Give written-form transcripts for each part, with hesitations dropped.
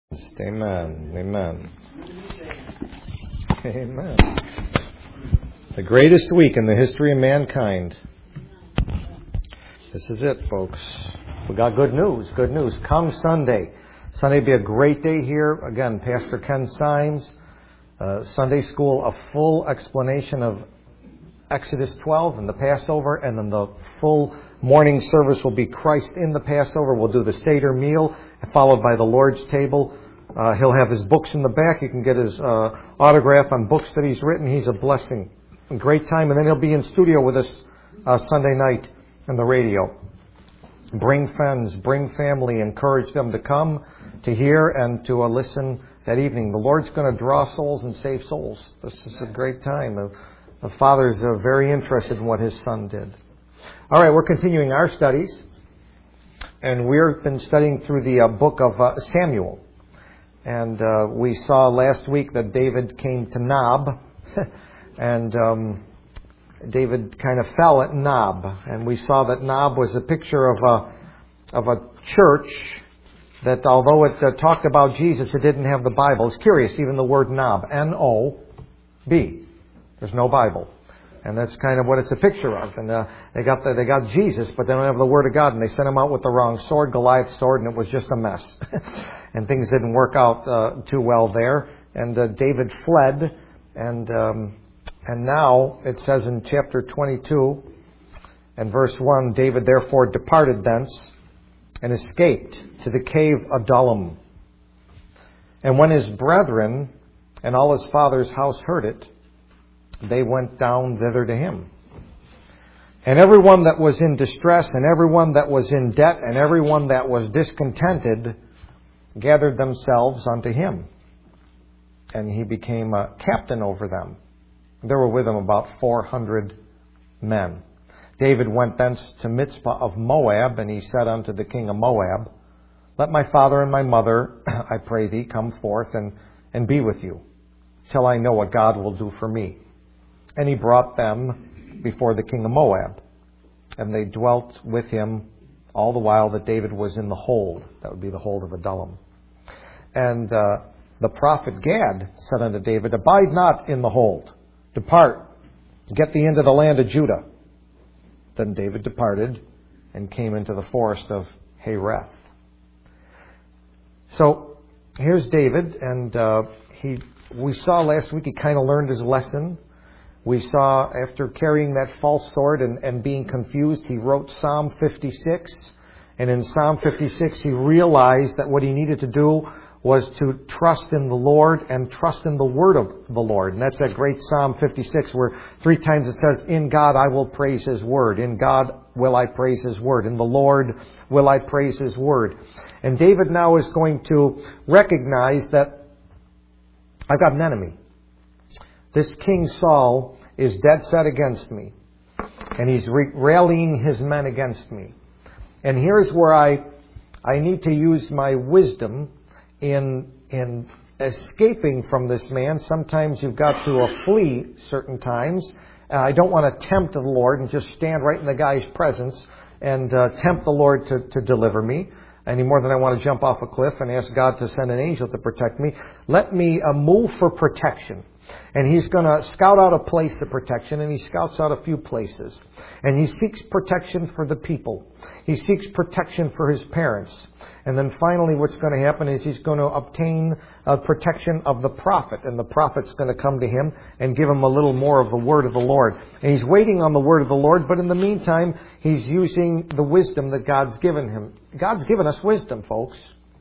Amen. Amen. Amen. The greatest week in the history of mankind. This is it, folks. We got good news. Good news. Come Sunday. Sunday will be a great day here. Again, Pastor Ken Symes, Sunday school, a full explanation of Exodus 12 and the Passover, and then the full morning service will be Christ in the Passover. We'll do the Seder meal, followed by the Lord's table. He'll have his books in the back. You can get his autograph on books that he's written. He's a blessing. A great time. And then he'll be in studio with us Sunday night on the radio. Bring friends, bring family, encourage them to come to hear and to listen that evening. The Lord's going to draw souls and save souls. This is a great time. The Father's very interested in what His Son did. All right, we're continuing our studies. And we've been studying through the book of Samuel. And we saw last week that David came to Nob, and David kind of fell at Nob. And we saw that Nob was a picture of a church that, although it talked about Jesus, it didn't have the Bible. It's curious, even the word Nob, N-O-B. There's no Bible. And that's kind of what it's a picture of. And they got Jesus, but they don't have the Word of God. And they sent him out with the wrong sword, Goliath's sword, and it was just a mess. And things didn't work out too well there. And David fled. And now it says in chapter 22 and verse 1, David therefore departed thence and escaped to the cave Adullam. And when his brethren and all his father's house heard it, they went down thither to him. And everyone that was in distress, and everyone that was in debt, and everyone that was discontented, gathered themselves unto him. And he became a captain over them. There were with him about 400 men. David went thence to Mizpah of Moab, and he said unto the king of Moab, Let my father and my mother, I pray thee, come forth and be with you, till I know what God will do for me. And he brought them before the king of Moab. And they dwelt with him all the while that David was in the hold. That would be the hold of Adullam. And the prophet Gad said unto David, Abide not in the hold. Depart. Get thee into the land of Judah. Then David departed and came into the forest of Hareth. So here's David. And we saw last week he kind of learned his lesson. We saw after carrying that false sword and being confused, he wrote Psalm 56. And in Psalm 56, he realized that what he needed to do was to trust in the Lord and trust in the word of the Lord. And that's that great Psalm 56 where 3 times it says, In God I will praise His word. In God will I praise His word. In the Lord will I praise His word. And David now is going to recognize that I've got an enemy. This King Saul is dead set against me. And he's rallying his men against me. And here's where I need to use my wisdom in escaping from this man. Sometimes you've got to flee certain times. I don't want to tempt the Lord and just stand right in the guy's presence and tempt the Lord to deliver me. Any more than I want to jump off a cliff and ask God to send an angel to protect me. Let me move for protection. And he's going to scout out a place of protection, and he scouts out a few places. And he seeks protection for the people. He seeks protection for his parents. And then finally what's going to happen is he's going to obtain protection of the prophet. And the prophet's going to come to him and give him a little more of the word of the Lord. And he's waiting on the word of the Lord, but in the meantime, he's using the wisdom that God's given him. God's given us wisdom, folks.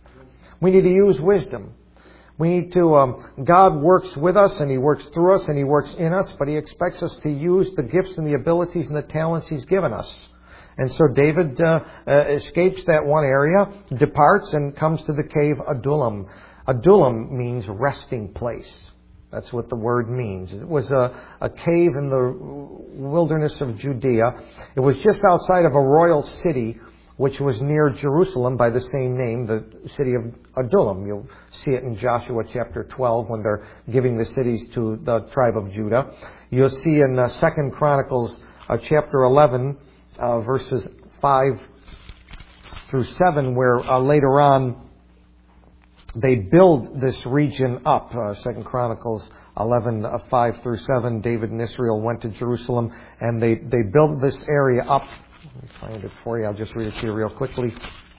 We need to use wisdom. We need to, God works with us and He works through us and He works in us, but He expects us to use the gifts and the abilities and the talents He's given us. And so David escapes that one area, departs and comes to the cave Adullam. Adullam means resting place. That's what the word means. It was a cave in the wilderness of Judea. It was just outside of a royal city, which was near Jerusalem by the same name, the city of Adullam. You'll see it in Joshua chapter 12 when they're giving the cities to the tribe of Judah. You'll see in 2 Chronicles chapter 11, verses 5 through 7, where later on they build this region up. 2 Chronicles 11, 5 through 7, David and Israel went to Jerusalem, and they built this area up. Let me find it for you. I'll just read it to you real quickly.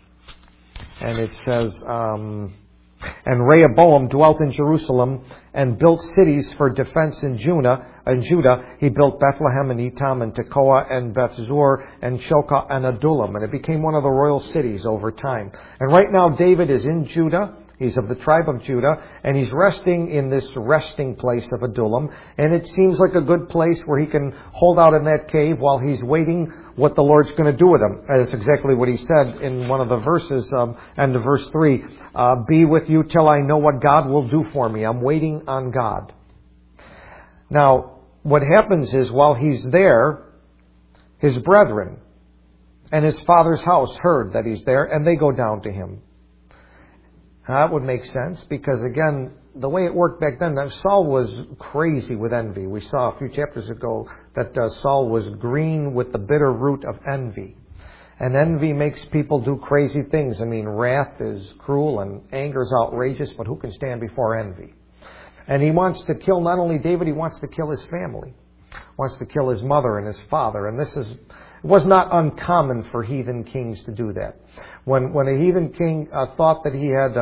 And it says, and Rehoboam dwelt in Jerusalem and built cities for defense in Judah. He built Bethlehem and Etam and Tekoa and Bethzur and Shokah and Adullam. And it became one of the royal cities over time. And right now David is in Judah. He's of the tribe of Judah, and he's resting in this resting place of Adullam. And it seems like a good place where he can hold out in that cave while he's waiting what the Lord's going to do with him. That's exactly what he said in one of the verses, end of verse 3. Be with you till I know what God will do for me. I'm waiting on God. Now, what happens is while he's there, his brethren and his father's house heard that he's there, and they go down to him. Now, that would make sense because, again, the way it worked back then, Saul was crazy with envy. We saw a few chapters ago that Saul was green with the bitter root of envy. And envy makes people do crazy things. I mean, wrath is cruel and anger is outrageous, but who can stand before envy? And he wants to kill not only David, he wants to kill his family. He wants to kill his mother and his father. And it was not uncommon for heathen kings to do that. When a heathen king thought that he had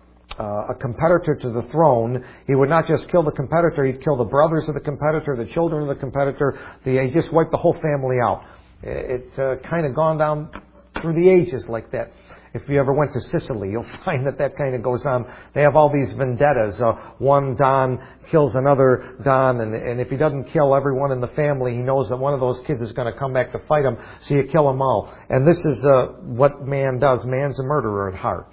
a competitor to the throne, he would not just kill the competitor, he'd kill the brothers of the competitor, the children of the competitor. He just wiped the whole family out. It's kind of gone down through the ages like that. If you ever went to Sicily, you'll find that kind of goes on. They have all these vendettas. One Don kills another Don, and if he doesn't kill everyone in the family, he knows that one of those kids is going to come back to fight him, so you kill them all. And this is what man does. Man's a murderer at heart.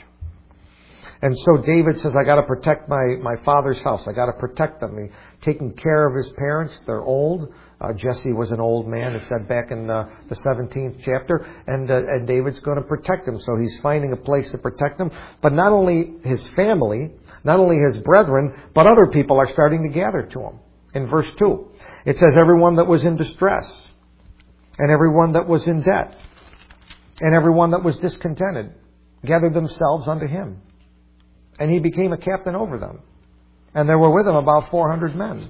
And so David says, I got to protect my father's house. I got to protect them. He's taking care of his parents. They're old. Jesse was an old man, it said back in the 17th chapter, and David's going to protect him. So he's finding a place to protect him. But not only his family, not only his brethren, but other people are starting to gather to him. In verse 2, it says, everyone that was in distress, and everyone that was in debt, and everyone that was discontented, gathered themselves unto him. And he became a captain over them. And there were with him about 400 men.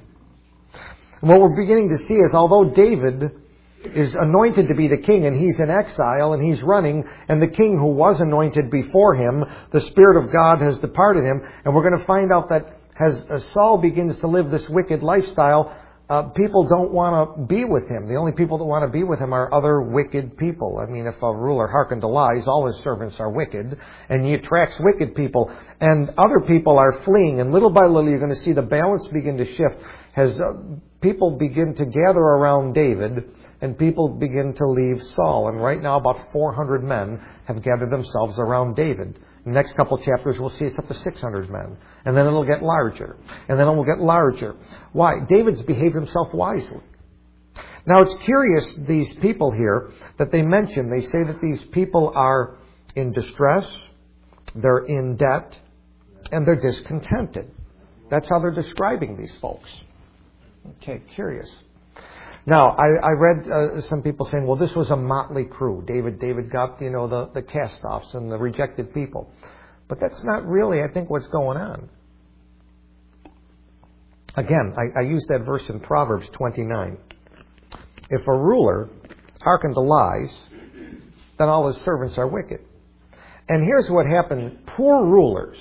And what we're beginning to see is, although David is anointed to be the king and he's in exile and he's running, and the king who was anointed before him, the Spirit of God has departed him, and we're going to find out that as Saul begins to live this wicked lifestyle, people don't want to be with him. The only people that want to be with him are other wicked people. I mean, if a ruler hearkened to lies, all his servants are wicked, and he attracts wicked people, and other people are fleeing, and little by little you're going to see the balance begin to shift as people begin to gather around David, and people begin to leave Saul. And right now about 400 men have gathered themselves around David. In the next couple of chapters we'll see it's up to 600 men. And then it'll get larger. And then it will get larger. Why? David's behaved himself wisely. Now it's curious, these people here that they mention, they say that these people are in distress, they're in debt, and they're discontented. That's how they're describing these folks. Okay, curious. Now, I read some people saying, well, this was a motley crew. David got, the cast-offs and the rejected people. But that's not really, I think, what's going on. Again, I used that verse in Proverbs 29. If a ruler hearken to lies, then all his servants are wicked. And here's what happened. Poor rulers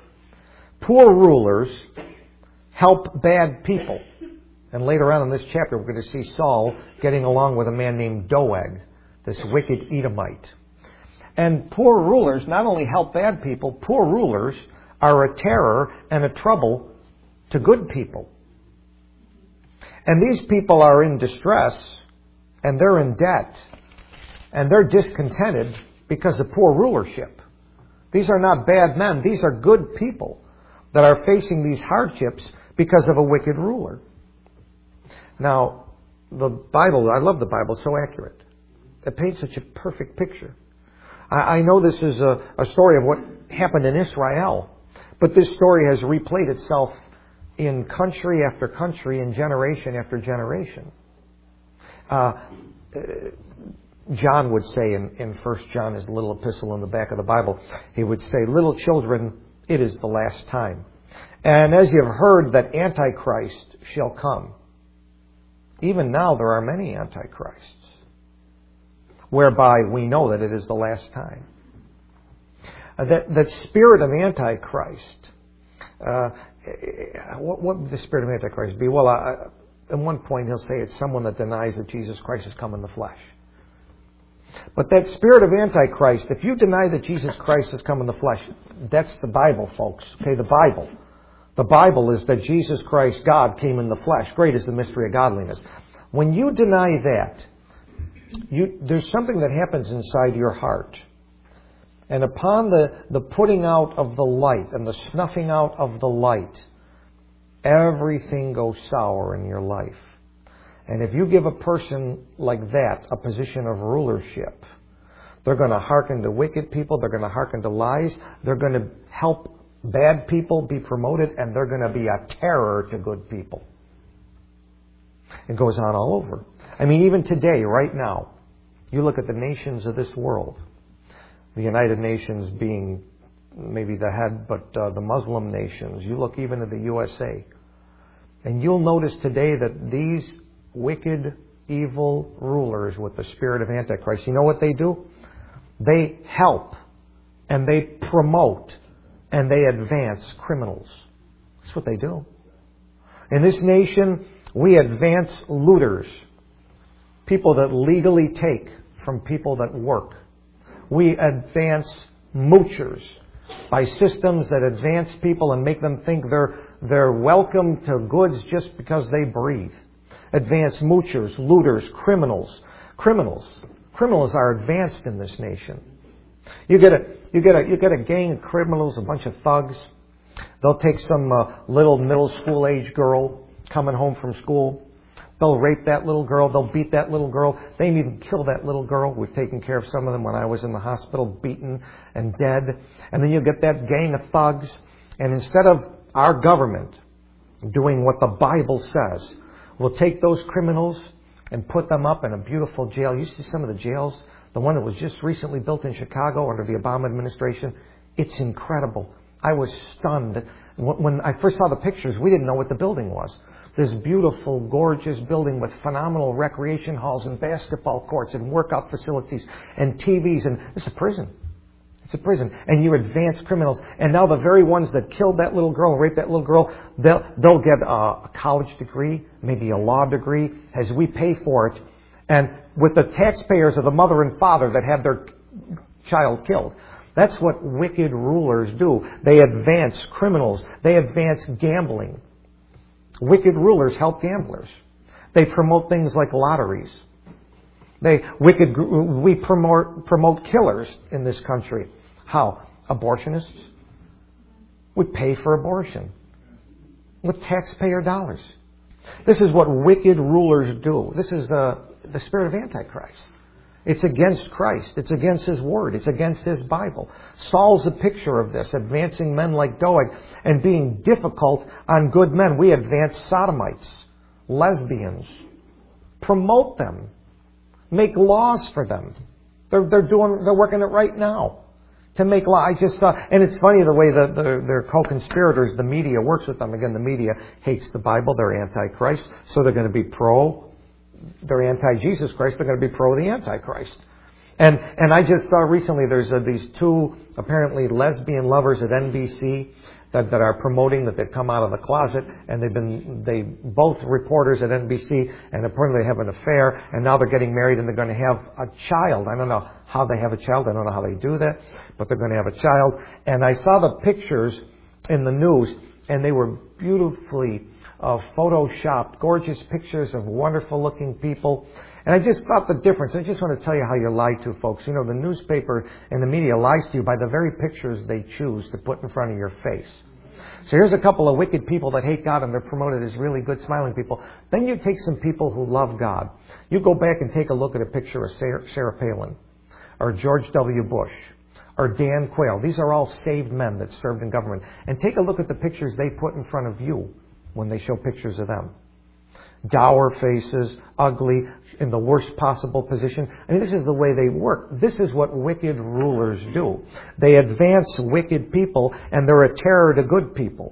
help bad people. And later on in this chapter, we're going to see Saul getting along with a man named Doeg, this wicked Edomite. And poor rulers not only help bad people, poor rulers are a terror and a trouble to good people. And these people are in distress, and they're in debt, and they're discontented because of poor rulership. These are not bad men. These are good people that are facing these hardships because of a wicked ruler. Now, the Bible, I love the Bible, it's so accurate. It paints such a perfect picture. I know this is a story of what happened in Israel, but this story has replayed itself in country after country and generation after generation. John would say in 1 John, his little epistle in the back of the Bible, he would say, little children, It is the last time. And as you have heard that Antichrist shall come, even now there are many Antichrists, whereby we know that it is the last time. That spirit of Antichrist, what would the spirit of Antichrist be? Well, at one point he'll say it's someone that denies that Jesus Christ has come in the flesh. But that spirit of Antichrist, if you deny that Jesus Christ has come in the flesh, that's the Bible, folks. Okay, the Bible. The Bible is that Jesus Christ, God, came in the flesh. Great is the mystery of godliness. When you deny that, there's something that happens inside your heart. And upon the putting out of the light and the snuffing out of the light, everything goes sour in your life. And if you give a person like that a position of rulership, they're going to hearken to wicked people, they're going to hearken to lies, they're going to help bad people be promoted, and they're going to be a terror to good people. It goes on all over. I mean, even today, right now, you look at the nations of this world, the United Nations being maybe the head, but the Muslim nations, you look even at the USA, and you'll notice today that these wicked, evil rulers with the spirit of Antichrist, you know what they do? They help and they promote and they advance criminals. That's what they do. In this nation, we advance looters, people that legally take from people that work. We advance moochers by systems that advance people and make them think they're welcome to goods just because they breathe. Advanced moochers, looters, criminals. Criminals are advanced in this nation. You get a gang of criminals, a bunch of thugs. They'll take some little middle school age girl coming home from school. They'll rape that little girl. They'll beat that little girl. They may even kill that little girl. We've taken care of some of them when I was in the hospital, beaten and dead. And then you get that gang of thugs. And instead of our government doing what the Bible says, we'll take those criminals and put them up in a beautiful jail. You see some of the jails, the one that was just recently built in Chicago under the Obama administration. It's incredible. I was stunned. When I first saw the pictures, we didn't know what the building was. This beautiful, gorgeous building with phenomenal recreation halls and basketball courts and workout facilities and TVs. And it's a prison. It's a prison. And you advance criminals. And now the very ones that killed that little girl, raped that little girl, they'll get a college degree, maybe a law degree, as we pay for it. And with the taxpayers of the mother and father that had their child killed. That's what wicked rulers do. They advance criminals. They advance gambling. Wicked rulers help gamblers. They promote things like lotteries. We promote killers in this country. How? Abortionists. We pay for abortion with taxpayer dollars. This is what wicked rulers do. This is the spirit of Antichrist. It's against Christ. It's against His Word. It's against His Bible. Saul's a picture of this, advancing men like Doeg and being difficult on good men. We advance sodomites, lesbians, promote them, make laws for them. They're working it right now to make law. I just saw, and it's funny the way that their co-conspirators, the media works with them. Again, the media hates the Bible. They're anti-Christ, so they're going to be they're anti-Jesus Christ, they're going to be pro the Antichrist. And I just saw recently there's these two apparently lesbian lovers at NBC that are promoting that they've come out of the closet, and they both reporters at NBC, and apparently they have an affair, and now they're getting married and they're going to have a child. I don't know how they have a child, I don't know how they do that, but they're going to have a child. And I saw the pictures in the news, and they were beautifully photoshopped, gorgeous pictures of wonderful looking people. And I just thought the difference. I just want to tell you how you're lied to, folks. You know, the newspaper and the media lies to you by the very pictures they choose to put in front of your face. So here's a couple of wicked people that hate God and they're promoted as really good smiling people. Then you take some people who love God. You go back and take a look at a picture of Sarah Palin or George W. Bush or Dan Quayle. These are all saved men that served in government. And take a look at the pictures they put in front of you when they show pictures of them. Dour faces, ugly, in the worst possible position. I mean, this is the way they work. This is what wicked rulers do. They advance wicked people, and they're a terror to good people.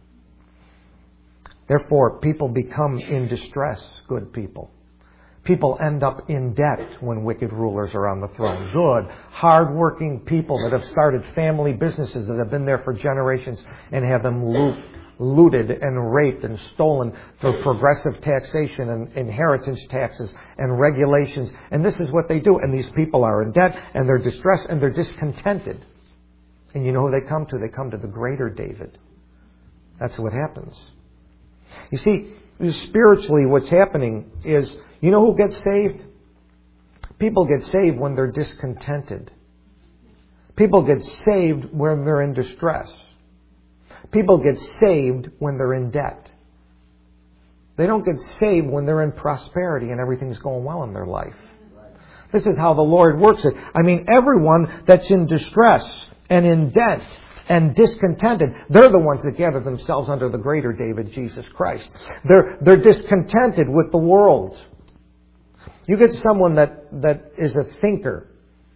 Therefore, people become in distress, good people. People end up in debt when wicked rulers are on the throne. Good, hard-working people that have started family businesses that have been there for generations and have them looted and raped and stolen through progressive taxation and inheritance taxes and regulations. And this is what they do. And these people are in debt and they're distressed and they're discontented. And you know who they come to? They come to the greater David. That's what happens. You see, spiritually what's happening is, you know who gets saved? People get saved when they're discontented. People get saved when they're in distress. People get saved when they're in debt. They don't get saved when they're in prosperity and everything's going well in their life. This is how the Lord works it. I mean, everyone that's in distress and in debt and discontented, they're the ones that gather themselves under the greater David, Jesus Christ. They're discontented with the world. You get someone that is a thinker,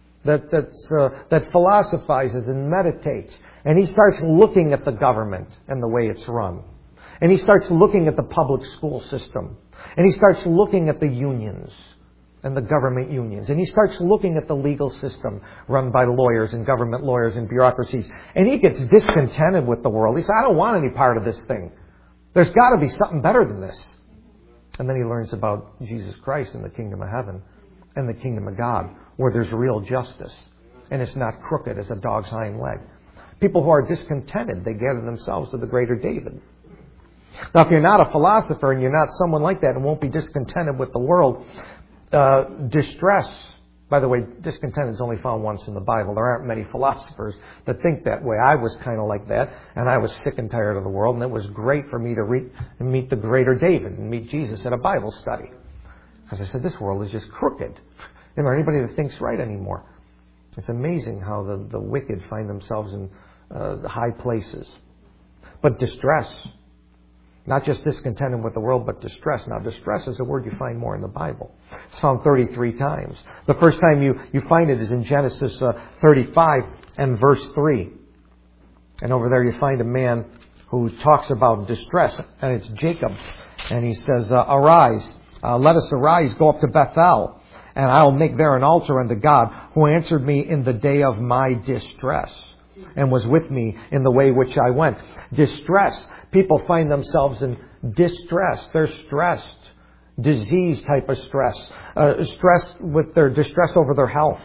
that philosophizes and meditates, and he starts looking at the government and the way it's run. And he starts looking at the public school system. And he starts looking at the unions and the government unions. And he starts looking at the legal system run by lawyers and government lawyers and bureaucracies. And he gets discontented with the world. He says, I don't want any part of this thing. There's got to be something better than this. And then he learns about Jesus Christ and the kingdom of heaven and the kingdom of God, where there's real justice. And it's not crooked as a dog's hind leg. People who are discontented, they gather themselves to the greater David. Now, if you're not a philosopher and you're not someone like that and won't be discontented with the world, distress, by the way, discontent is only found once in the Bible. There aren't many philosophers that think that way. I was kind of like that, and I was sick and tired of the world, and it was great for me to meet the greater David and meet Jesus at a Bible study. Because I said, this world is just crooked. Isn't there anybody that thinks right anymore? It's amazing how the wicked find themselves in high places. But distress, not just discontented with the world, but distress. Now, distress is a word you find more in the Bible. It's found 33 times. The first time you find it is in Genesis 35 and verse 3. And over there you find a man who talks about distress, and it's Jacob. And he says, arise, let us arise, go up to Bethel, and I'll make there an altar unto God, who answered me in the day of my distress, and was with me in the way which I went. Distress. People find themselves in distress. They're stressed. Disease type of stress. Stress with their distress over their health.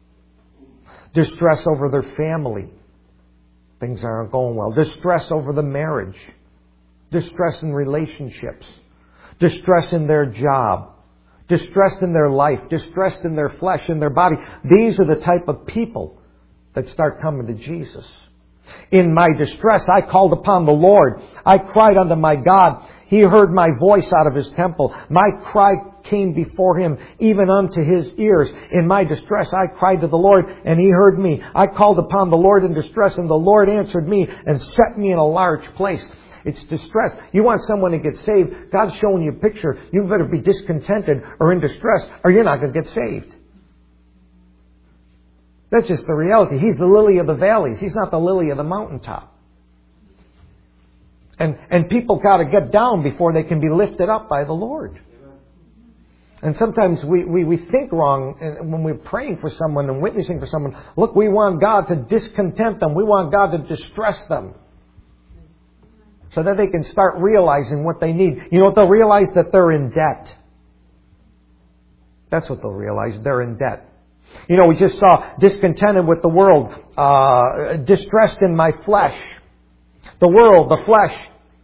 Distress over their family. Things aren't going well. Distress over the marriage. Distress in relationships. Distress in their job. Distressed in their life. Distressed in their flesh, in their body. These are the type of people that start coming to Jesus. In my distress, I called upon the Lord. I cried unto my God. He heard my voice out of His temple. My cry came before Him, even unto His ears. In my distress, I cried to the Lord, and He heard me. I called upon the Lord in distress, and the Lord answered me and set me in a large place. It's distress. You want someone to get saved, God's showing you a picture. You better be discontented or in distress, or you're not going to get saved. That's just the reality. He's the lily of the valleys. He's not the lily of the mountaintop. And people got to get down before they can be lifted up by the Lord. And sometimes we think wrong when we're praying for someone and witnessing for someone. Look, we want God to discontent them. We want God to distress them. So that they can start realizing what they need. You know what they'll realize? That they're in debt. That's what they'll realize. They're in debt. You know, we just saw discontented with the world, distressed in my flesh. The world, the flesh,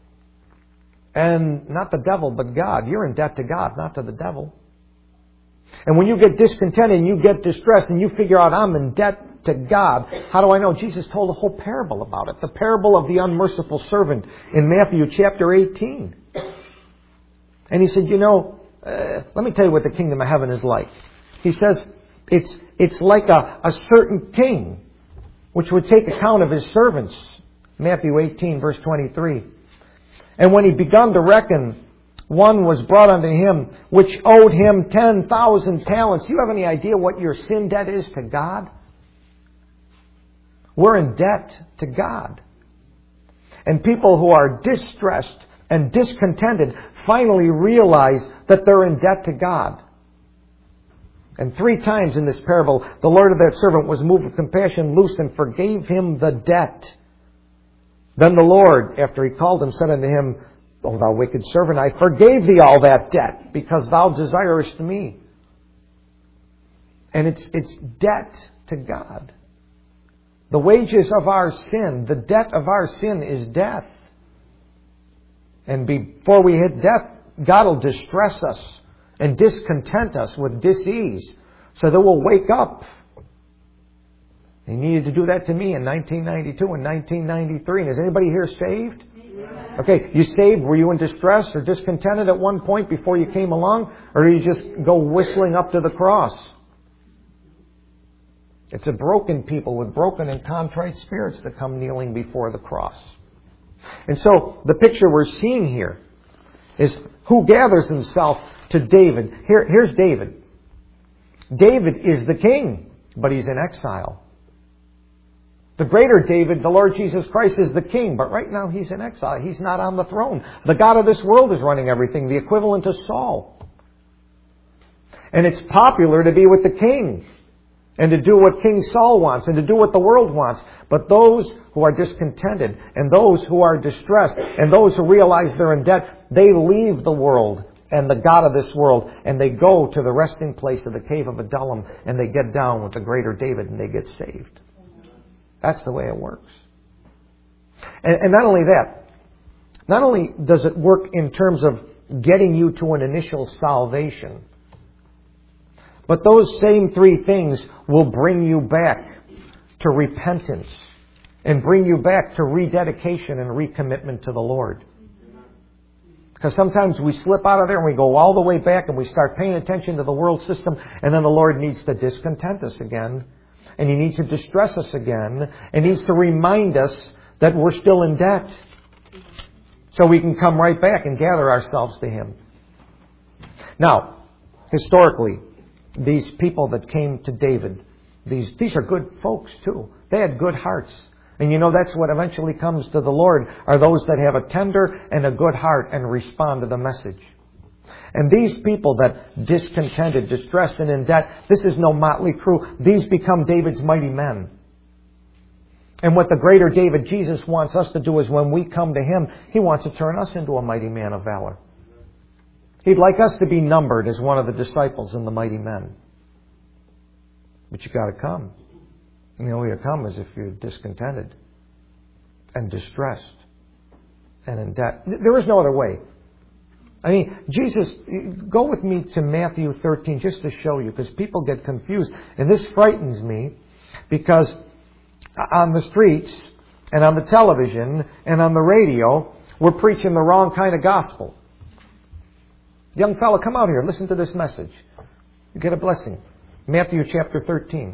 and not the devil, but God. You're in debt to God, not to the devil. And when you get discontented and you get distressed and you figure out I'm in debt to God, how do I know? Jesus told a whole parable about it. The parable of the unmerciful servant in Matthew chapter 18. And He said, you know, let me tell you what the kingdom of heaven is like. He says, it's like a certain king, which would take account of his servants. Matthew 18, verse 23. And when he begun to reckon one was brought unto him, which owed him 10,000 talents. Do you have any idea what your sin debt is to God? We're in debt to God. And people who are distressed and discontented finally realize that they're in debt to God. And 3 times in this parable, the Lord of that servant was moved with compassion, loosed, and forgave him the debt. Then the Lord, after he called him, said unto him, O thou wicked servant, I forgave thee all that debt, because thou desirest me. And it's debt to God. The wages of our sin, the debt of our sin is death. And before we hit death, God will distress us and discontent us with dis-ease so that we'll wake up. He needed to do that to me in 1992 and 1993. And is anybody here saved? Amen. Okay, you saved? Were you in distress or discontented at one point before you came along? Or did you just go whistling up to the cross? It's a broken people with broken and contrite spirits that come kneeling before the cross. And so the picture we're seeing here is who gathers himself to David. Here's David. David is the king, but he's in exile. The greater David, the Lord Jesus Christ, is the king, but right now he's in exile. He's not on the throne. The God of this world is running everything, the equivalent of Saul. And it's popular to be with the king and to do what King Saul wants and to do what the world wants. But those who are discontented and those who are distressed and those who realize they're in debt, they leave the world and the God of this world, and they go to the resting place of the cave of Adullam, and they get down with the greater David, and they get saved. That's the way it works. And not only that, not only does it work in terms of getting you to an initial salvation, but those same 3 things will bring you back to repentance and bring you back to rededication and recommitment to the Lord. Because sometimes we slip out of there and we go all the way back and we start paying attention to the world system, and then the Lord needs to discontent us again. And He needs to distress us again. And He needs to remind us that we're still in debt. So we can come right back and gather ourselves to Him. Now, historically, these people that came to David, these are good folks too. They had good hearts. And you know that's what eventually comes to the Lord, are those that have a tender and a good heart and respond to the message. And these people that discontented, distressed, and in debt, this is no motley crew. These become David's mighty men. And what the greater David, Jesus, wants us to do is when we come to Him, He wants to turn us into a mighty man of valor. He'd like us to be numbered as one of the disciples in the mighty men. But you got to come. And the only way to come is if you're discontented and distressed and in debt. There is no other way. I mean, Jesus, go with me to Matthew 13 just to show you, because people get confused. And this frightens me because on the streets and on the television and on the radio, we're preaching the wrong kind of gospel. Young fellow, come out here. Listen to this message. You get a blessing. Matthew chapter 13.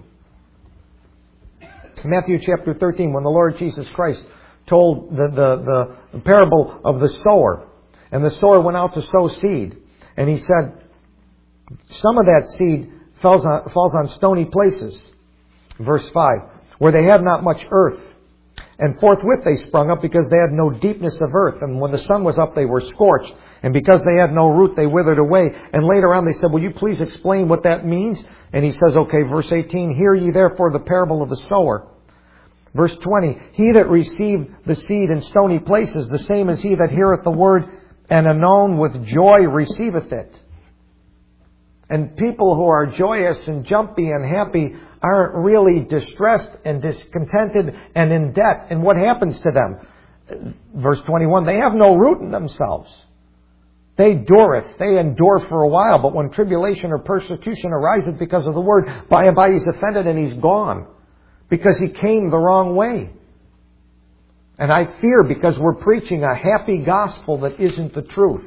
Matthew chapter 13, when the Lord Jesus Christ told the parable of the sower. And the sower went out to sow seed. And He said, some of that seed falls on stony places. Verse 5. Where they have not much earth. And forthwith they sprung up because they had no deepness of earth. And when the sun was up, they were scorched. And because they had no root, they withered away. And later on they said, will you please explain what that means? And He says, okay, verse 18, hear ye therefore the parable of the sower. Verse 20, he that received the seed in stony places, the same as he that heareth the word, and anon with joy receiveth it. And people who are joyous and jumpy and happy aren't really distressed and discontented and in debt. And what happens to them? Verse 21, they have no root in themselves. They dureth, they endure for a while, but when tribulation or persecution ariseth because of the word, by and by he's offended and he's gone. Because he came the wrong way. And I fear because we're preaching a happy gospel that isn't the truth.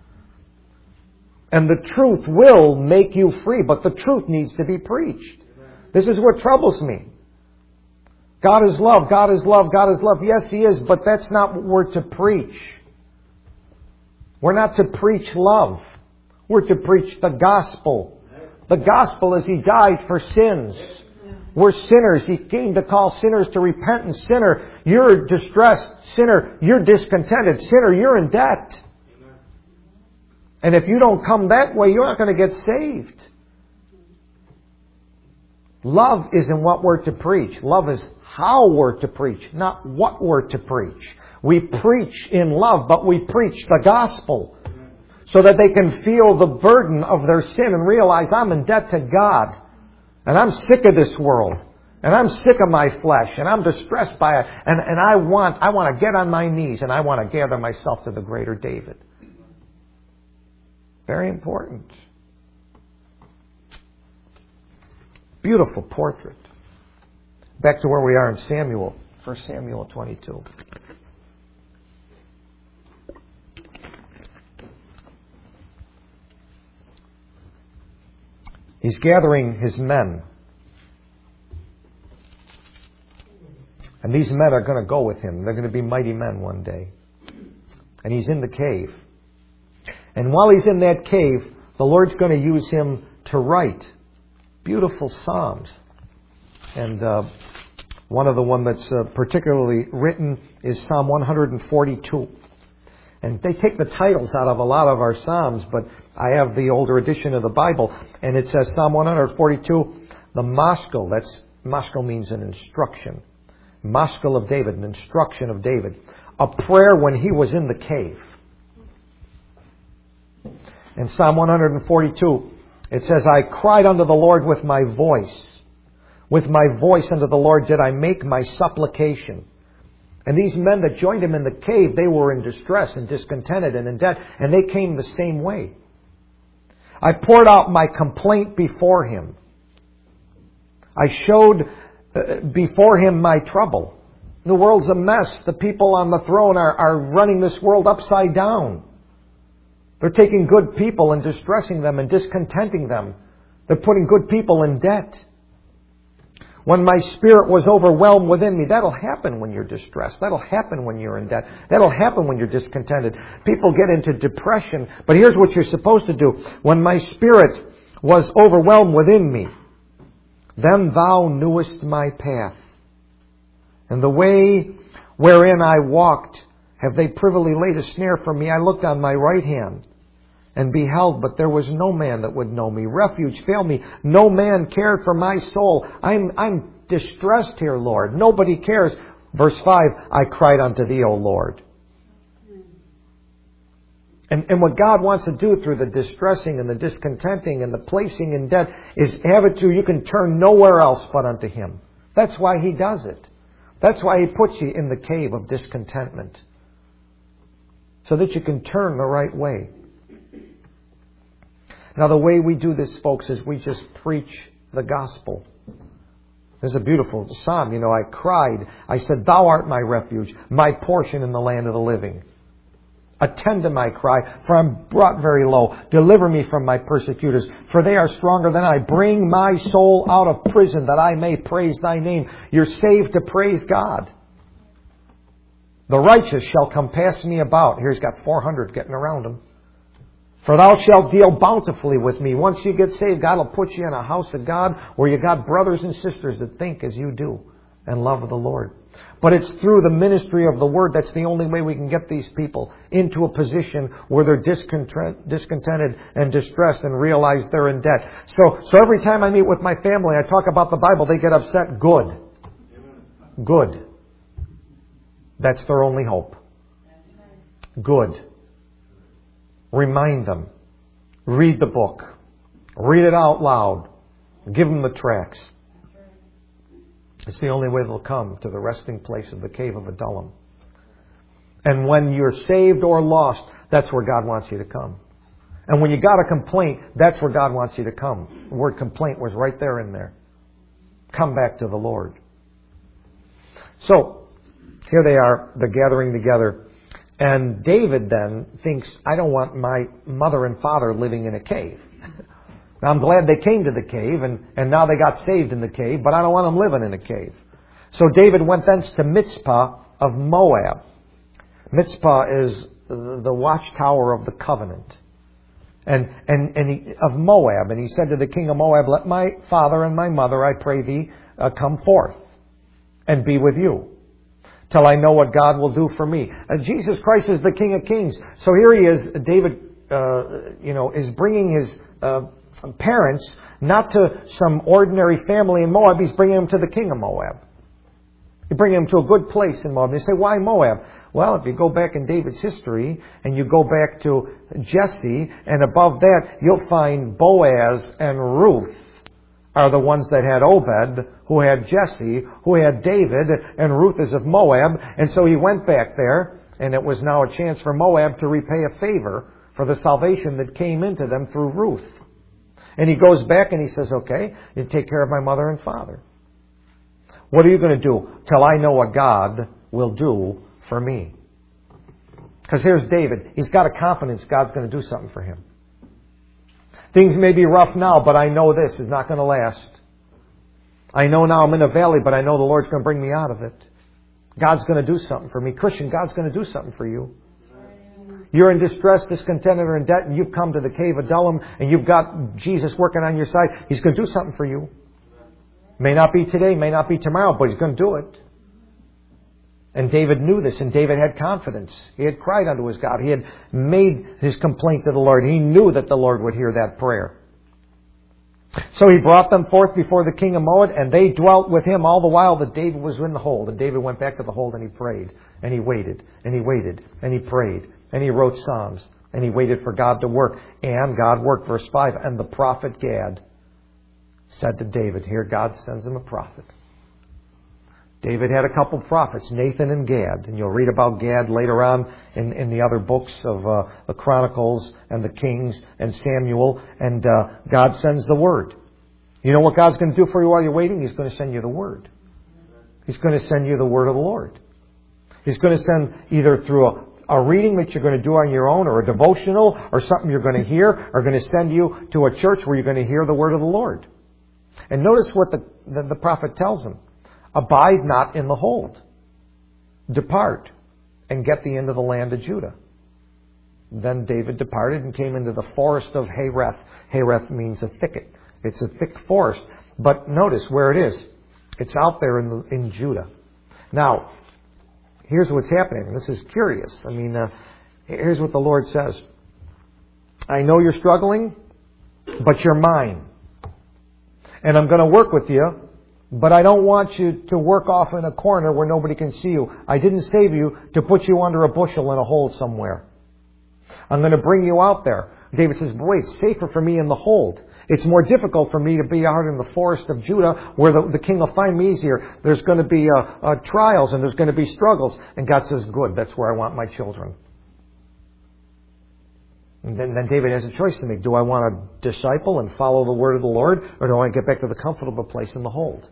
And the truth will make you free, but the truth needs to be preached. This is what troubles me. God is love, God is love, God is love. Yes, He is, but that's not what we're to preach. We're not to preach love. We're to preach the gospel. The gospel is He died for sins. We're sinners. He came to call sinners to repentance. Sinner, you're distressed. Sinner, you're discontented. Sinner, you're in debt. And if you don't come that way, you're not going to get saved. Love isn't what we're to preach. Love is how we're to preach, not what we're to preach. We preach in love, but we preach the gospel so that they can feel the burden of their sin and realize I'm in debt to God. And I'm sick of this world. And I'm sick of my flesh. And I'm distressed by it. And I want to get on my knees and I want to gather myself to the greater David. Very important. Beautiful portrait. Back to where we are in Samuel. 1 Samuel 22. He's gathering his men. And these men are going to go with him. They're going to be mighty men one day. And he's in the cave. And while he's in that cave, the Lord's going to use him to write beautiful psalms. And one of the one that's particularly written is Psalm 142. And they take the titles out of a lot of our Psalms, but I have the older edition of the Bible, and it says Psalm 142, the Maskil. Maskil means an instruction. Maskil of David, an instruction of David. A prayer when he was in the cave. In Psalm 142, it says, I cried unto the Lord with my voice. With my voice unto the Lord did I make my supplication. And these men that joined him in the cave, they were in distress and discontented and in debt, and they came the same way. I poured out my complaint before him. I showed before him my trouble. The world's a mess. The people on the throne are running this world upside down. They're taking good people and distressing them and discontenting them. They're putting good people in debt. When my spirit was overwhelmed within me, that'll happen when you're distressed. That'll happen when you're in debt. That'll happen when you're discontented. People get into depression. But here's what you're supposed to do. When my spirit was overwhelmed within me, then thou knewest my path. And the way wherein I walked, have they privily laid a snare for me. I looked on my right hand and beheld, but there was no man that would know me. Refuge failed me. No man cared for my soul. I'm distressed here, Lord. Nobody cares. Verse 5, I cried unto thee, O Lord. And what God wants to do through the distressing and the discontenting and the placing in debt is have it to you can turn nowhere else but unto Him. That's why He does it. That's why He puts you in the cave of discontentment. So that you can turn the right way. Now the way we do this, folks, is we just preach the gospel. There's a beautiful psalm. I cried. I said, Thou art my refuge, my portion in the land of the living. Attend to my cry, for I'm brought very low. Deliver me from my persecutors, for they are stronger than I. Bring my soul out of prison, that I may praise thy name. You're saved to praise God. The righteous shall compass me about. Here he's got 400 getting around him. For thou shalt deal bountifully with me. Once you get saved, God will put you in a house of God where you got brothers and sisters that think as you do and love the Lord. But it's through the ministry of the Word. That's the only way we can get these people into a position where they're discontented and distressed and realize they're in debt. So every time I meet with my family, I talk about the Bible, they get upset. Good. Good. That's their only hope. Good. Remind them. Read the book. Read it out loud. Give them the tracts. It's the only way they'll come to the resting place of the cave of Adullam. And when you're saved or lost, that's where God wants you to come. And when you got a complaint, that's where God wants you to come. The word complaint was right there in there. Come back to the Lord. So, here they are. They're gathering together. And David then thinks, I don't want my mother and father living in a cave. Now, I'm glad they came to the cave, and now they got saved in the cave, but I don't want them living in a cave. So David went thence to Mizpah of Moab. Mizpah is the watchtower of the covenant. Of Moab. And he said to the king of Moab, let my father and my mother, I pray thee, come forth and be with you, till I know what God will do for me. Jesus Christ is the King of Kings. So here he is, David, is bringing his parents not to some ordinary family in Moab. He's bringing them to the king of Moab. You bring them to a good place in Moab. They say, why Moab? Well, if you go back in David's history and you go back to Jesse, and above that you'll find Boaz and Ruth are the ones that had Obed, who had Jesse, who had David, and Ruth is of Moab. And so he went back there, and it was now a chance for Moab to repay a favor for the salvation that came into them through Ruth. And he goes back and he says, okay, you take care of my mother and father. What are you going to do till I know what God will do for me? Because here's David. He's got a confidence God's going to do something for him. Things may be rough now, but I know this is not going to last. I know now I'm in a valley, but I know the Lord's going to bring me out of it. God's going to do something for me. Christian, God's going to do something for you. You're in distress, discontented, or in debt, and you've come to the cave of Adullam, and you've got Jesus working on your side. He's going to do something for you. May not be today, may not be tomorrow, but He's going to do it. And David knew this, and David had confidence. He had cried unto his God. He had made his complaint to the Lord. He knew that the Lord would hear that prayer. So he brought them forth before the king of Moab, and they dwelt with him all the while that David was in the hold. And David went back to the hold, and he prayed, and he waited, and he waited, and he prayed, and he wrote Psalms, and he waited for God to work. And God worked. Verse 5, and the prophet Gad said to David, here God sends him a prophet. David had a couple prophets, Nathan and Gad, and you'll read about Gad later on in the other books of the Chronicles and the Kings and Samuel, and God sends the Word. You know what God's going to do for you while you're waiting? He's going to send you the Word. He's going to send you the Word of the Lord. He's going to send either through a reading that you're going to do on your own, or a devotional, or something you're going to hear, or going to send you to a church where you're going to hear the Word of the Lord. And notice what the prophet tells him. Abide not in the hold. Depart and get thee into the land of Judah. Then David departed and came into the forest of Hareth. Hareth means a thicket. It's a thick forest. But notice where it is. It's out there in Judah. Now, here's what's happening. This is curious. I mean, here's what the Lord says. I know you're struggling, but you're mine. And I'm going to work with you. But I don't want you to work off in a corner where nobody can see you. I didn't save you to put you under a bushel in a hole somewhere. I'm going to bring you out there. David says, boy, it's safer for me in the hold. It's more difficult for me to be out in the forest of Judah where the king will find me easier. There's going to be trials and there's going to be struggles. And God says, good, that's where I want my children. And then David has a choice to make. Do I want to disciple and follow the word of the Lord, or do I want to get back to the comfortable place in the hold?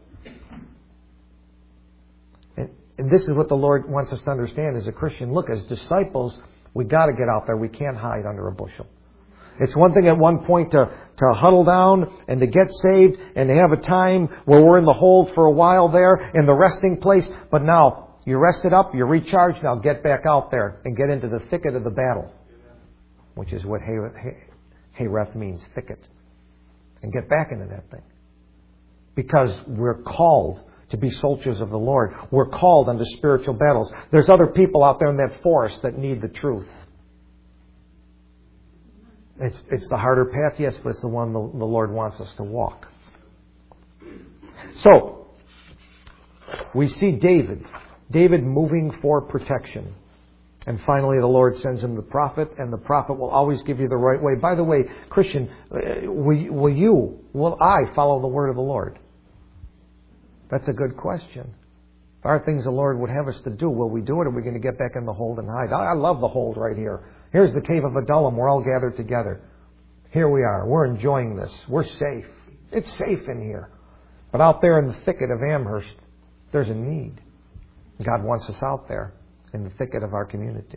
And this is what the Lord wants us to understand as a Christian. Look, as disciples, we got to get out there. We can't hide under a bushel. It's one thing at one point to huddle down and to get saved and to have a time where we're in the hold for a while there in the resting place. But now you're rested up, you're recharged. Now get back out there and get into the thicket of the battle, which is what Hareth means, thicket. And get back into that thing. Because we're called to be soldiers of the Lord. We're called unto spiritual battles. There's other people out there in that forest that need the truth. It's the harder path, yes, but it's the one the Lord wants us to walk. So, we see David moving for protection. And finally, the Lord sends him the prophet, and the prophet will always give you the right way. By the way, Christian, will I follow the word of the Lord? That's a good question. If there are things the Lord would have us to do, will we do it, or are we going to get back in the hold and hide? I love the hold right here. Here's the cave of Adullam. We're all gathered together. Here we are. We're enjoying this. We're safe. It's safe in here. But out there in the thicket of Amherst, there's a need. God wants us out there in the thicket of our community.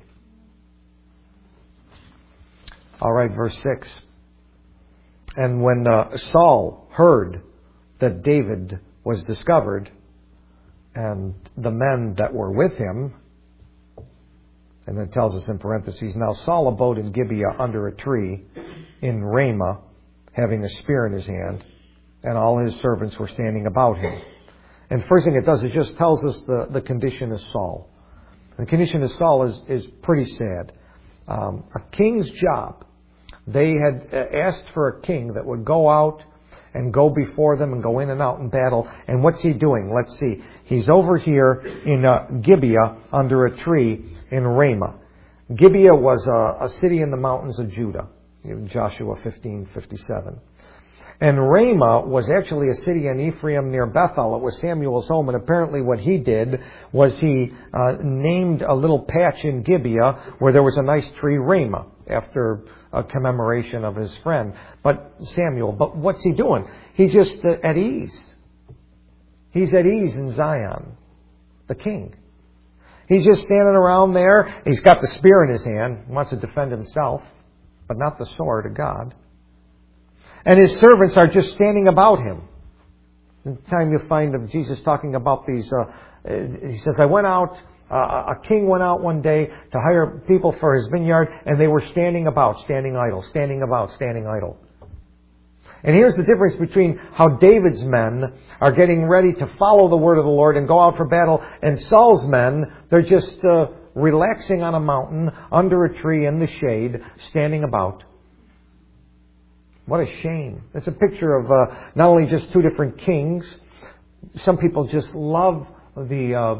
All right, verse 6. And when Saul heard that David was discovered, and the men that were with him, And then it tells us in parentheses, now Saul abode in Gibeah under a tree in Ramah, having a spear in his hand, and all his servants were standing about him. And first thing it does, it just tells us the condition of Saul. The condition of Saul is pretty sad. A king's job. They had asked for a king that would go out and go before them and go in and out in battle. And what's he doing? Let's see. He's over here in Gibeah under a tree in Ramah. Gibeah was a city in the mountains of Judah. Joshua 15:57. And Ramah was actually a city in Ephraim near Bethel. It was Samuel's home, and apparently what he did was he named a little patch in Gibeah where there was a nice tree, Ramah, after a commemoration of his friend. But Samuel, but what's he doing? He's just at ease. He's at ease in Zion, the king. He's just standing around there. He's got the spear in his hand. He wants to defend himself, but not the sword of God. And his servants are just standing about him. The time you find of Jesus talking about these, he says, a king went out one day to hire people for his vineyard, and they were standing about, standing idle, standing about, standing idle. And here's the difference between how David's men are getting ready to follow the word of the Lord and go out for battle, and Saul's men, they're just relaxing on a mountain, under a tree in the shade, standing about. What a shame. It's a picture of not only just two different kings. Some people just love the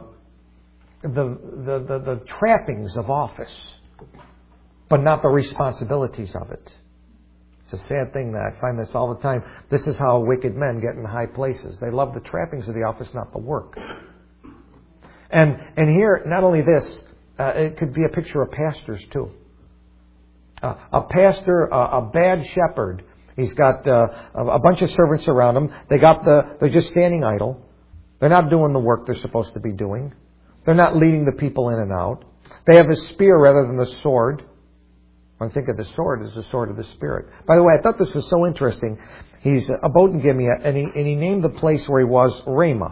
trappings of office, but not the responsibilities of it. It's a sad thing that I find this all the time. This is how wicked men get in high places. They love the trappings of the office, not the work. And here, not only this, it could be a picture of pastors too. A pastor, a bad shepherd. He's got a bunch of servants around him. They're just standing idle. They're not doing the work they're supposed to be doing. They're not leading the people in and out. They have a spear rather than the sword. When I think of the sword as the sword of the Spirit. By the way, I thought this was so interesting. He's abode in Gibeah, and he named the place where he was Ramah.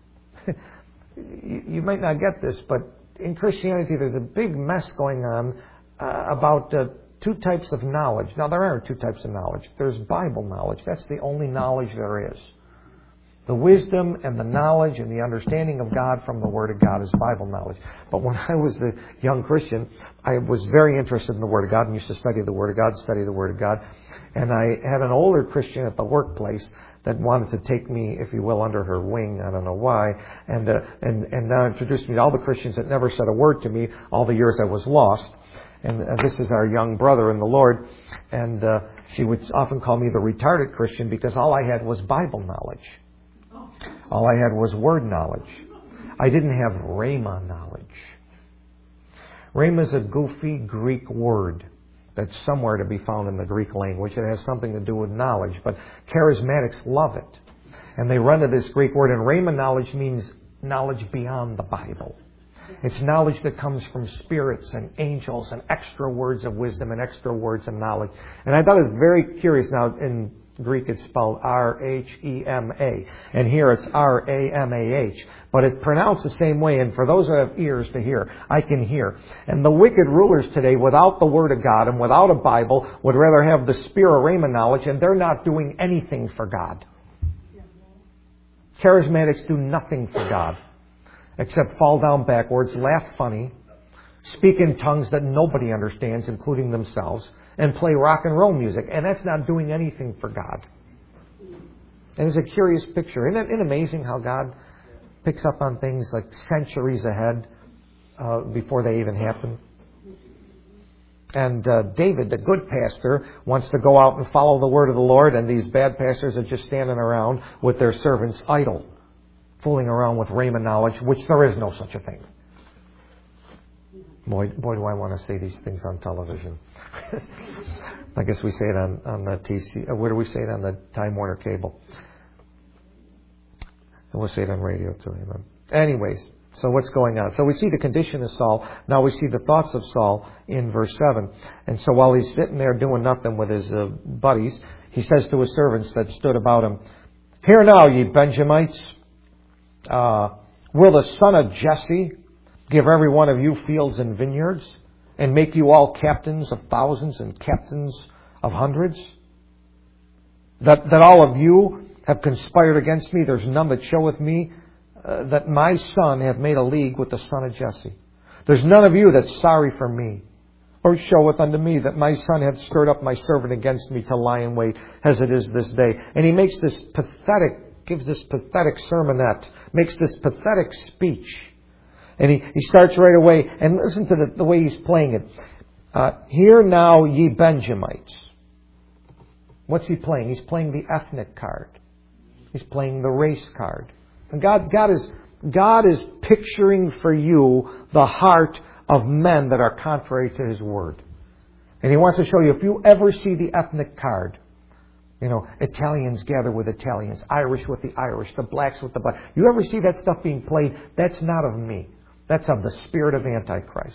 You might not get this, but in Christianity there's a big mess going on about two types of knowledge. Now, there are two types of knowledge. There's Bible knowledge. That's the only knowledge there is. The wisdom and the knowledge and the understanding of God from the Word of God is Bible knowledge. But when I was a young Christian, I was very interested in the Word of God and used to study the Word of God, And I had an older Christian at the workplace that wanted to take me, if you will, under her wing. I don't know why. And now introduced me to all the Christians that never said a word to me all the years I was lost. And this is our young brother in the Lord. And she would often call me the retarded Christian because all I had was Bible knowledge. All I had was word knowledge. I didn't have Rhema knowledge. Rhema is a goofy Greek word that's somewhere to be found in the Greek language. It has something to do with knowledge. But charismatics love it. And they run to this Greek word. And Rhema knowledge means knowledge beyond the Bible. It's knowledge that comes from spirits and angels and extra words of wisdom and extra words of knowledge. And I thought it was very curious. Now, in Greek it's spelled R-H-E-M-A. And here it's R-A-M-A-H. But it's pronounced the same way. And for those who have ears to hear, I can hear. And the wicked rulers today, without the Word of God and without a Bible, would rather have the spear of Rhema knowledge, and they're not doing anything for God. Charismatics do nothing for God except fall down backwards, laugh funny, speak in tongues that nobody understands, including themselves, and play rock and roll music. And that's not doing anything for God. And it's a curious picture. Isn't it amazing how God picks up on things like centuries ahead before they even happen? And David, the good pastor, wants to go out and follow the word of the Lord, and these bad pastors are just standing around with their servants idle, fooling around with Rhema knowledge, which there is no such a thing. Boy, do I want to say these things on television. I guess we say it on the TC. Where do we say it? On the Time Warner cable. And we'll say it on radio too. Amen. Anyways, so what's going on? So we see the condition of Saul. Now we see the thoughts of Saul in verse 7. And so while he's sitting there doing nothing with his buddies, he says to his servants that stood about him, "Hear now, ye Benjamites, will the son of Jesse give every one of you fields and vineyards, and make you all captains of thousands and captains of hundreds? That all of you have conspired against me. There's none that showeth me that my son hath made a league with the son of Jesse. There's none of you that's sorry for me, or showeth unto me that my son hath stirred up my servant against me to lie in wait, as it is this day. And he makes this gives this pathetic sermonette, makes this pathetic speech. And he starts right away, and listen to the way he's playing it. Hear now, ye Benjamites. What's he playing? He's playing the ethnic card. He's playing the race card. And God is picturing for you the heart of men that are contrary to His Word. And He wants to show you, if you ever see the ethnic card, Italians gather with Italians, Irish with the Irish, the blacks with the black. You ever see that stuff being played? That's not of me. That's of the spirit of Antichrist.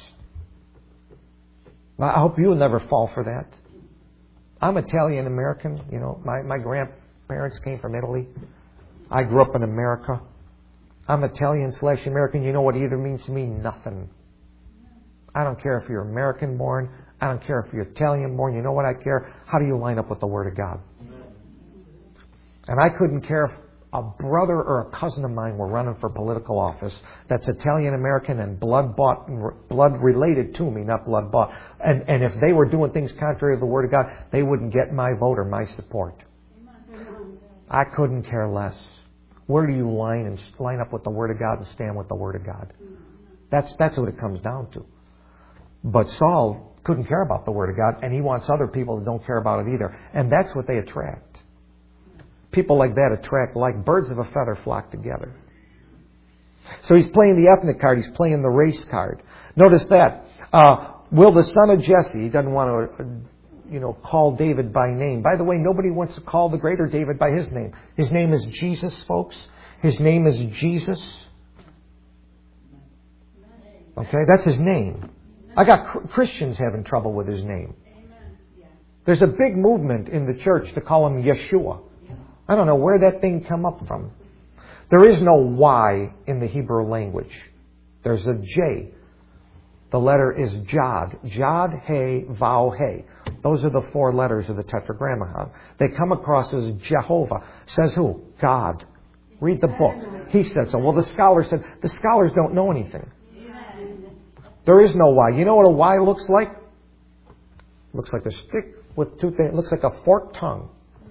I hope you'll never fall for that. I'm Italian American. My grandparents came from Italy. I grew up in America. I'm Italian/American. You know what either means to me? Nothing. I don't care if you're American born. I don't care if you're Italian born. You know what I care? How do you line up with the Word of God? And I couldn't care if a brother or a cousin of mine were running for political office that's Italian American and blood related to me, not blood bought. And if they were doing things contrary to the Word of God, they wouldn't get my vote or my support. I couldn't care less. Where do you line up with the Word of God and stand with the Word of God? That's what it comes down to. But Saul couldn't care about the Word of God, and he wants other people that don't care about it either. And that's what they attract. People like that attract, like birds of a feather flock together. So he's playing the ethnic card. He's playing the race card. Notice that. Will the son of Jesse, he doesn't want to, call David by name. By the way, nobody wants to call the greater David by his name. His name is Jesus, folks. His name is Jesus. Okay, that's his name. I got Christians having trouble with his name. There's a big movement in the church to call him Yeshua. I don't know where that thing come up from. There is no Y in the Hebrew language. There's a J. The letter is Jod. Jod, He, Vav, He. Those are the 4 letters of the Tetragrammaton. They come across as Jehovah. Says who? God. Read the book. He said so. Well, the scholars don't know anything. There is no Y. You know what a Y looks like? Looks like a stick with 2 things. It looks like a forked tongue.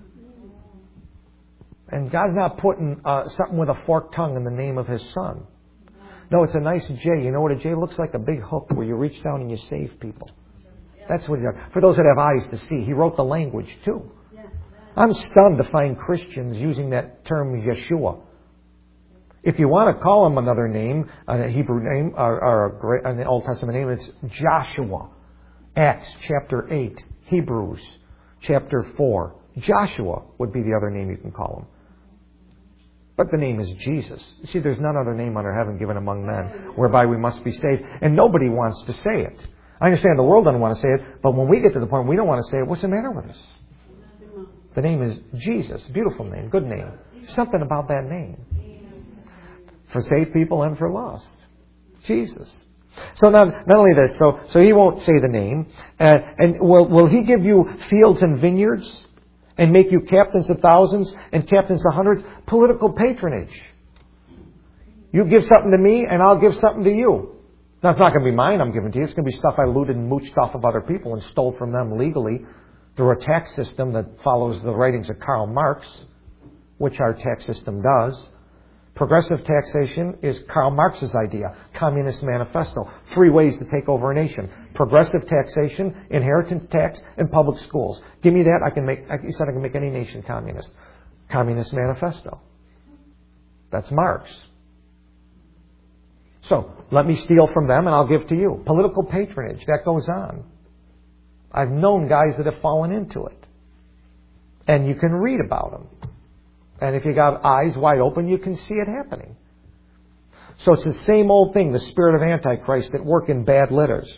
And God's not putting something with a forked tongue in the name of His Son. No, it's a nice J. You know what a J looks like? A big hook where you reach down and you save people. That's what He does. For those that have eyes to see, He wrote the language too. I'm stunned to find Christians using that term Yeshua. If you want to call Him another name, a Hebrew name, or an Old Testament name, it's Joshua. Acts chapter 8. Hebrews chapter 4. Joshua would be the other name you can call Him. But the name is Jesus. You see, there's none other name under heaven given among men whereby we must be saved. And nobody wants to say it. I understand the world doesn't want to say it, but when we get to the point we don't want to say it, what's the matter with us? The name is Jesus. Beautiful name. Good name. Something about that name. For saved people and for lost. Jesus. So not only this, so He won't say the name. And will He give you fields and vineyards? And make you captains of thousands and captains of hundreds? Political patronage. You give something to me and I'll give something to you. Now, it's not going to be mine I'm giving to you. It's going to be stuff I looted and mooched off of other people and stole from them legally through a tax system that follows the writings of Karl Marx, which our tax system does. Progressive taxation is Karl Marx's idea. Communist Manifesto. 3 ways to take over a nation. Progressive taxation, inheritance tax, and public schools. Give me that, he said I can make any nation communist. Communist Manifesto. That's Marx. So, let me steal from them and I'll give to you. Political patronage, that goes on. I've known guys that have fallen into it. And you can read about them. And if you got eyes wide open, you can see it happening. So it's the same old thing, the spirit of Antichrist at work in bad leaders.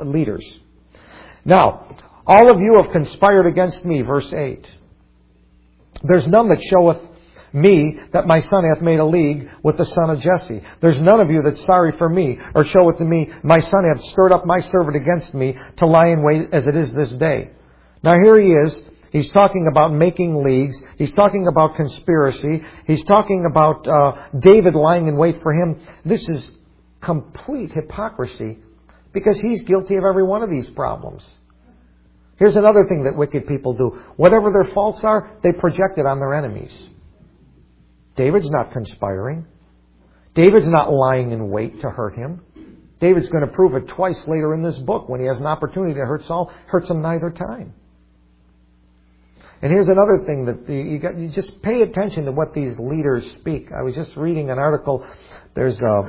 Now, all of you have conspired against me, verse 8. There's none that showeth me, that my son hath made a league with the son of Jesse. There's none of you that's sorry for me, or showeth to me, my son hath stirred up my servant against me to lie in wait as it is this day. Now here he is. He's talking about making leagues. He's talking about conspiracy. He's talking about David lying in wait for him. This is complete hypocrisy because he's guilty of every one of these problems. Here's another thing that wicked people do. Whatever their faults are, they project it on their enemies. David's not conspiring. David's not lying in wait to hurt him. David's going to prove it twice later in this book. When he has an opportunity to hurt Saul, hurts him neither time. And here's another thing that you just pay attention to what these leaders speak. I was just reading an article. There's a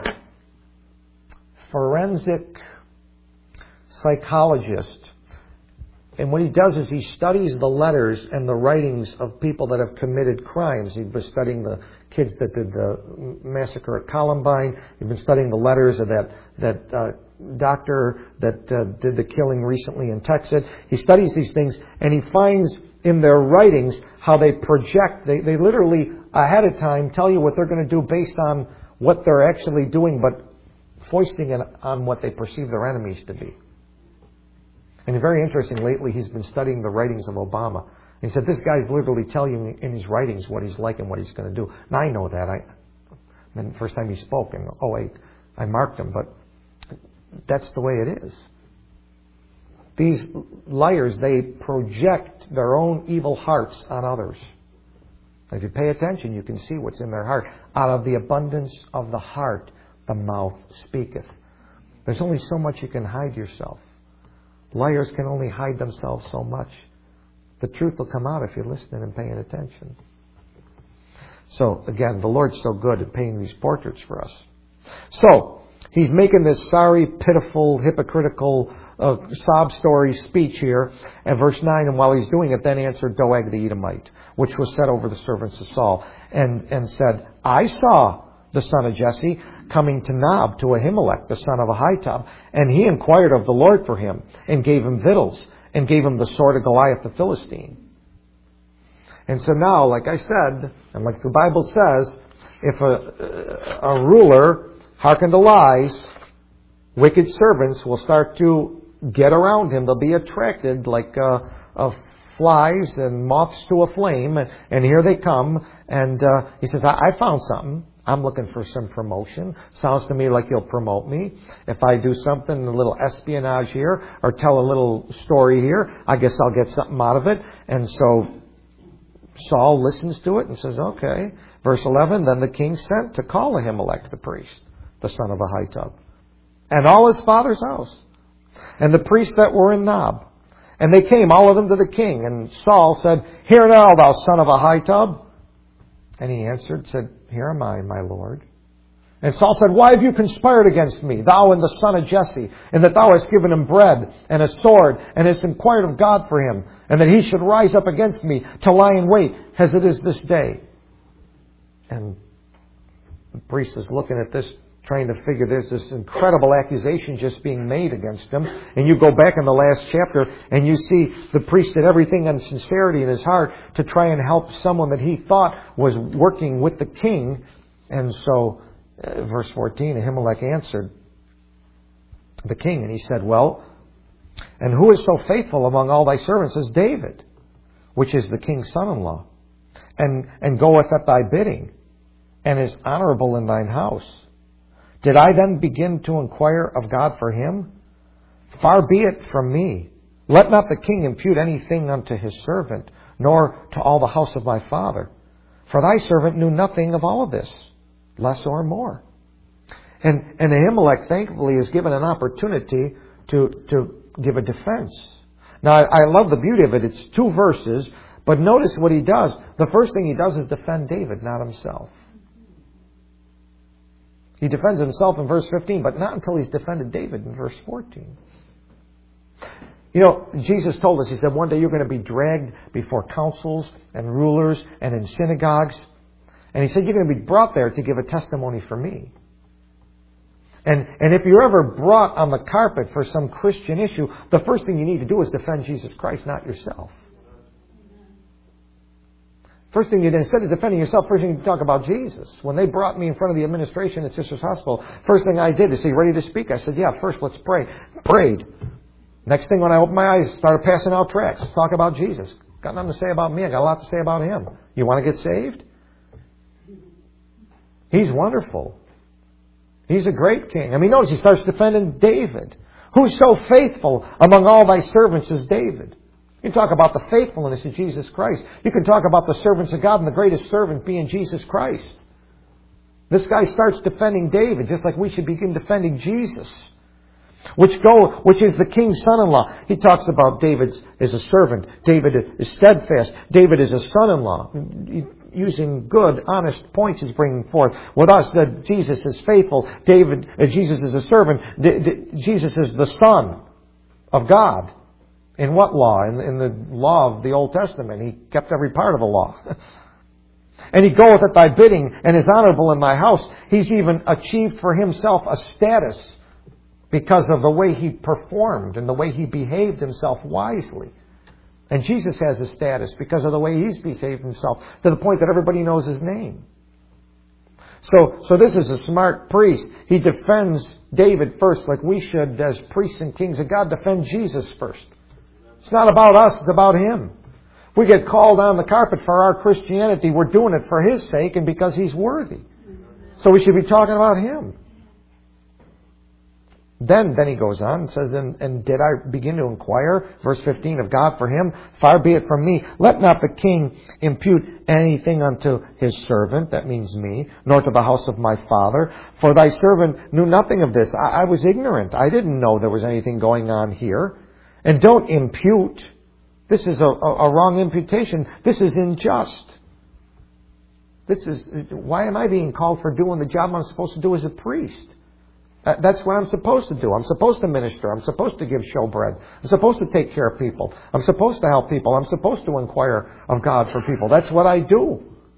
forensic psychologist. And what he does is he studies the letters and the writings of people that have committed crimes. He's been studying the kids that did the massacre at Columbine. He's been studying the letters of that doctor that did the killing recently in Texas. He studies these things and he finds in their writings how they project. They literally ahead of time tell you what they're going to do based on what they're actually doing, but foisting it on what they perceive their enemies to be. And very interesting, lately he's been studying the writings of Obama. And he said, this guy's literally telling you in his writings what he's like and what he's going to do. Now I know that. The first time he spoke in 2008, I marked him, but that's the way it is. These liars, they project their own evil hearts on others. If you pay attention, you can see what's in their heart. Out of the abundance of the heart, the mouth speaketh. There's only so much you can hide yourself. Liars can only hide themselves so much. The truth will come out if you're listening and paying attention. So, again, the Lord's so good at painting these portraits for us. So, he's making this sorry, pitiful, hypocritical sob story speech here at verse 9. And while he's doing it, then answered Doeg the Edomite, which was set over the servants of Saul, and said, I saw the son of Jesse coming to Nob, to Ahimelech, the son of Ahitub, and he inquired of the Lord for him, and gave him victuals, and gave him the sword of Goliath the Philistine. And so now, like I said, and like the Bible says, if a ruler hearkened to lies, wicked servants will start to get around him. They'll be attracted like flies and moths to a flame, and here they come. And he says, I found something. I'm looking for some promotion. Sounds to me like he'll promote me. If I do something, a little espionage here, or tell a little story here, I guess I'll get something out of it. And so Saul listens to it and says, okay. Verse 11, then the king sent to call Ahimelech the priest, the son of Ahitub, and all his father's house, and the priests that were in Nob. And they came, all of them, to the king. And Saul said, hear now, thou son of Ahitub. And he answered, said, here am I, my lord. And Saul said, why have you conspired against me, thou and the son of Jesse, and that thou hast given him bread and a sword, and hast inquired of God for him, and that he should rise up against me to lie in wait, as it is this day? And the priest is looking at this, trying to figure there's this incredible accusation just being made against him. And you go back in the last chapter and you see the priest did everything in sincerity in his heart to try and help someone that he thought was working with the king. And so, verse 14, Ahimelech answered the king and he said, well, and who is so faithful among all thy servants as David, which is the king's son-in-law, and goeth at thy bidding, and is honorable in thine house? Did I then begin to inquire of God for him? Far be it from me. Let not the king impute anything unto his servant, nor to all the house of my father. For thy servant knew nothing of all of this, less or more. And Ahimelech, thankfully, is given an opportunity to give a defense. Now, I love the beauty of it. It's 2 verses, but notice what he does. The first thing he does is defend David, not himself. He defends himself in verse 15, but not until he's defended David in verse 14. You know, Jesus told us, he said, one day you're going to be dragged before councils and rulers and in synagogues. And he said, you're going to be brought there to give a testimony for me. And if you're ever brought on the carpet for some Christian issue, the first thing you need to do is defend Jesus Christ, not yourself. First thing you did, instead of defending yourself, first thing you talk about Jesus. When they brought me in front of the administration at Sisters Hospital, first thing I did is say, ready to speak? I said, yeah, first let's pray. Prayed. Next thing when I opened my eyes, started passing out tracts. Talk about Jesus. Got nothing to say about me. I got a lot to say about Him. You want to get saved? He's wonderful. He's a great king. I mean, notice he starts defending David. Who's so faithful among all thy servants as David? You talk about the faithfulness of Jesus Christ. You can talk about the servants of God and the greatest servant being Jesus Christ. This guy starts defending David just like we should begin defending Jesus. Which is the king's son-in-law. He talks about David as a servant. David is steadfast. David is a son-in-law. Using good, honest points he's bringing forth. With us, that Jesus is faithful. Jesus is a servant. Jesus is the Son of God. In what law? In the law of the Old Testament. He kept every part of the law. And he goeth at thy bidding and is honorable in thy house. He's even achieved for himself a status because of the way he performed and the way he behaved himself wisely. And Jesus has a status because of the way he's behaved himself to the point that everybody knows his name. So this is a smart priest. He defends David first like we should as priests and kings of God defend Jesus first. It's not about us, it's about Him. If we get called on the carpet for our Christianity, we're doing it for His sake and because He's worthy. So we should be talking about Him. Then he goes on and says, and did I begin to inquire, verse 15, of God for him? Far be it from me. Let not the king impute anything unto his servant, that means me, nor to the house of my father. For thy servant knew nothing of this. I was ignorant. I didn't know there was anything going on here. And don't impute. This is a wrong imputation. This is unjust. Why am I being called for doing the job I'm supposed to do as a priest? That's what I'm supposed to do. I'm supposed to minister. I'm supposed to give showbread. I'm supposed to take care of people. I'm supposed to help people. I'm supposed to inquire of God for people. That's what I do.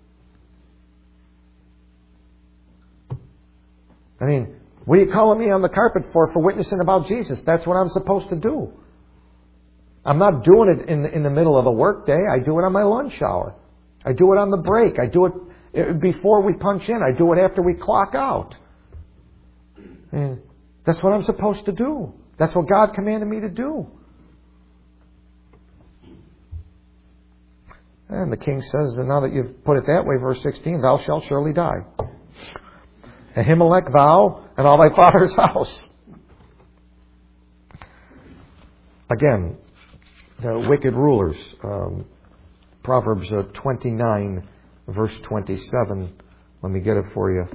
I mean, what are you calling me on the carpet for witnessing about Jesus? That's what I'm supposed to do. I'm not doing it in the middle of the workday. I do it on my lunch hour. I do it on the break. I do it before we punch in. I do it after we clock out. And that's what I'm supposed to do. That's what God commanded me to do. And the king says, and now that you've put it that way, verse 16, thou shalt surely die. Ahimelech, thou, and all thy father's house. Again, the wicked rulers. Proverbs 29, verse 27. Let me get it for you.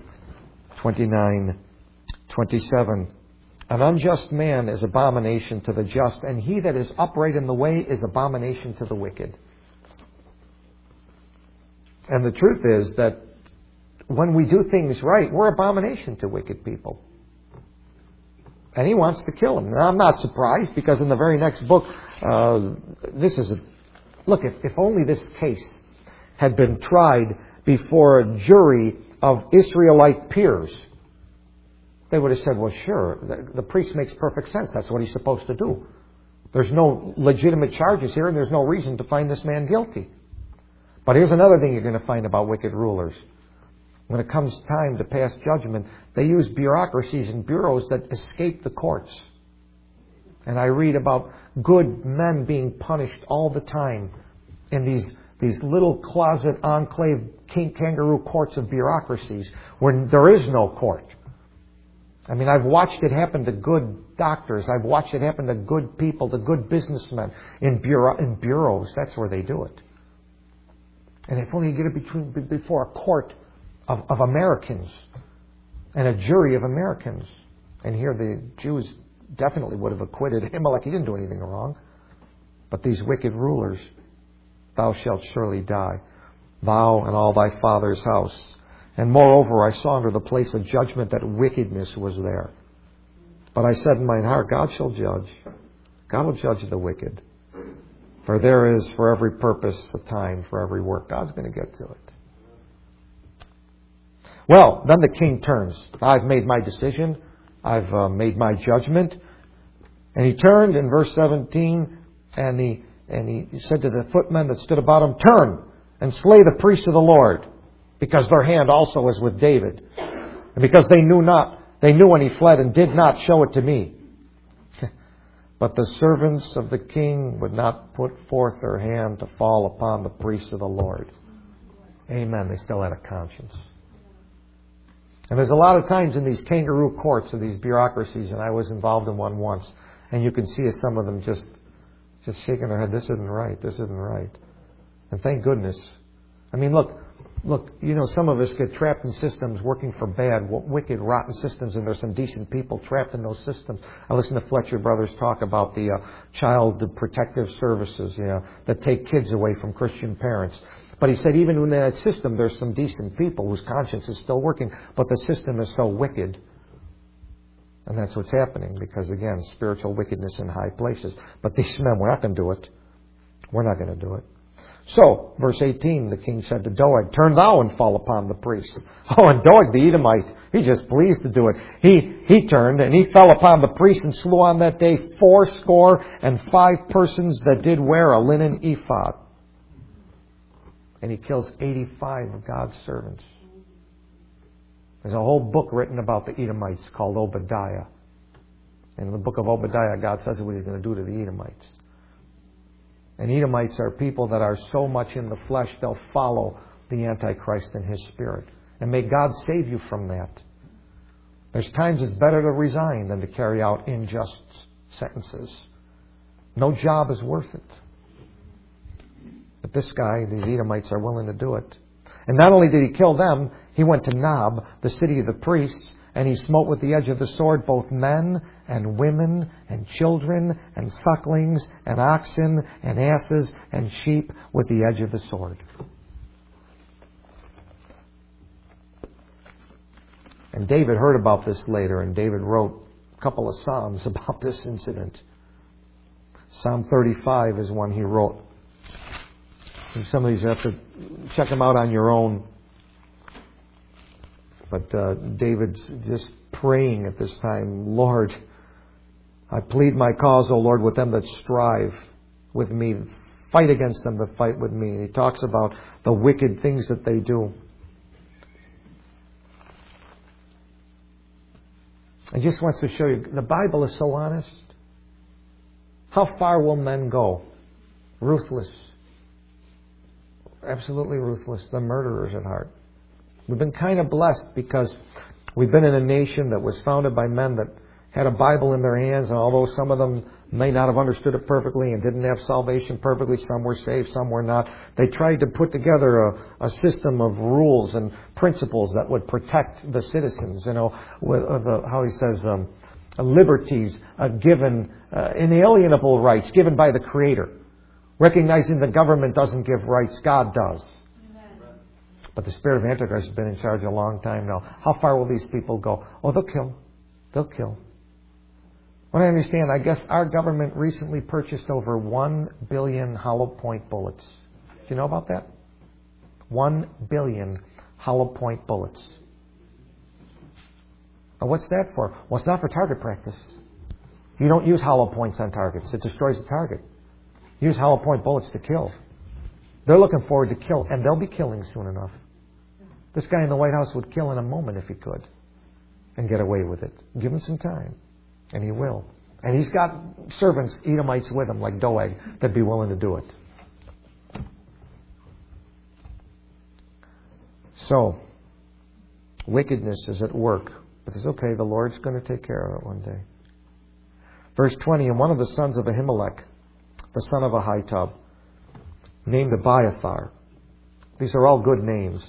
29:27. An unjust man is abomination to the just, and he that is upright in the way is abomination to the wicked. And the truth is that when we do things right, we're abomination to wicked people. And he wants to kill them. Now, I'm not surprised, because in the very next book, look, if only this case had been tried before a jury of Israelite peers, they would have said, well, sure, the priest makes perfect sense. That's what he's supposed to do. There's no legitimate charges here, and there's no reason to find this man guilty. But here's another thing you're going to find about wicked rulers. When it comes time to pass judgment, they use bureaucracies and bureaus that escape the courts. And I read about good men being punished all the time in these little closet enclave kangaroo courts of bureaucracies where there is no court. I mean, I've watched it happen to good doctors. I've watched it happen to good people, to good businessmen in bureaus. That's where they do it. And if only you get it before a court of Americans and a jury of Americans. And here the Jews definitely would have acquitted Ahimelech. He didn't do anything wrong. But these wicked rulers, thou shalt surely die, thou and all thy father's house. And moreover, I saw under the place of judgment that wickedness was there. But I said in mine heart, God shall judge. God will judge the wicked. For there is for every purpose a time for every work. God's going to get to it. Well, then the king turns. I've made my decision. I've made my judgment. And he turned in verse 17, and he said to the footmen that stood about him, turn and slay the priests of the Lord, because their hand also is with David, and because they knew when he fled and did not show it to me. But the servants of the king would not put forth their hand to fall upon the priests of the Lord. Amen. They still had a conscience. And there's a lot of times in these kangaroo courts of these bureaucracies, and I was involved in one once, and you can see some of them just shaking their head, this isn't right, this isn't right. And thank goodness. I mean, look, some of us get trapped in systems working for bad, wicked, rotten systems, and there's some decent people trapped in those systems. I listened to Fletcher Brothers talk about the child protective services, that take kids away from Christian parents. But he said even in that system, there's some decent people whose conscience is still working, but the system is so wicked. And that's what's happening because, again, spiritual wickedness in high places. But these men, we're not going to do it. We're not going to do it. So, verse 18, the king said to Doeg, turn thou and fall upon the priests. Oh, and Doeg the Edomite, he just pleased to do it. He turned and he fell upon the priests and slew on that day 75 persons that did wear a linen ephod. And he kills 85 of God's servants. There's a whole book written about the Edomites called Obadiah. And in the book of Obadiah, God says what he's going to do to the Edomites. And Edomites are people that are so much in the flesh, they'll follow the Antichrist in his spirit. And may God save you from that. There's times it's better to resign than to carry out unjust sentences. No job is worth it. But this guy, these Edomites, are willing to do it. And not only did he kill them, he went to Nob, the city of the priests, and he smote with the edge of the sword both men and women and children and sucklings and oxen and asses and sheep with the edge of the sword. And David heard about this later, and David wrote a couple of psalms about this incident. Psalm 35 is one he wrote. And some of these you have to check them out on your own. But David's just praying at this time, Lord, I plead my cause, O Lord, with them that strive with me. Fight against them that fight with me. And he talks about the wicked things that they do. I just wants to show you, the Bible is so honest. How far will men go? Ruthless. Absolutely ruthless. The murderers at heart. We've been kind of blessed because we've been in a nation that was founded by men that had a Bible in their hands, and although some of them may not have understood it perfectly and didn't have salvation perfectly, some were saved, some were not, they tried to put together a system of rules and principles that would protect the citizens, with how he says, liberties given, inalienable rights given by the Creator. Recognizing the government doesn't give rights, God does. But the spirit of Antichrist has been in charge a long time now. How far will these people go? Oh, they'll kill. They'll kill. What I understand, I guess our government recently purchased over 1 billion hollow point bullets. Do you know about that? 1 billion hollow point bullets. Now, what's that for? Well, it's not for target practice. You don't use hollow points on targets. It destroys the target. Use hollow point bullets to kill. They're looking forward to kill, and they'll be killing soon enough. This guy in the White House would kill in a moment if he could and get away with it. Give him some time, and he will. And he's got servants, Edomites with him, like Doeg, that'd be willing to do it. So, wickedness is at work. But it's okay, the Lord's going to take care of it one day. Verse 20, and one of the sons of Ahimelech, the son of Ahitub, named Abiathar. These are all good names.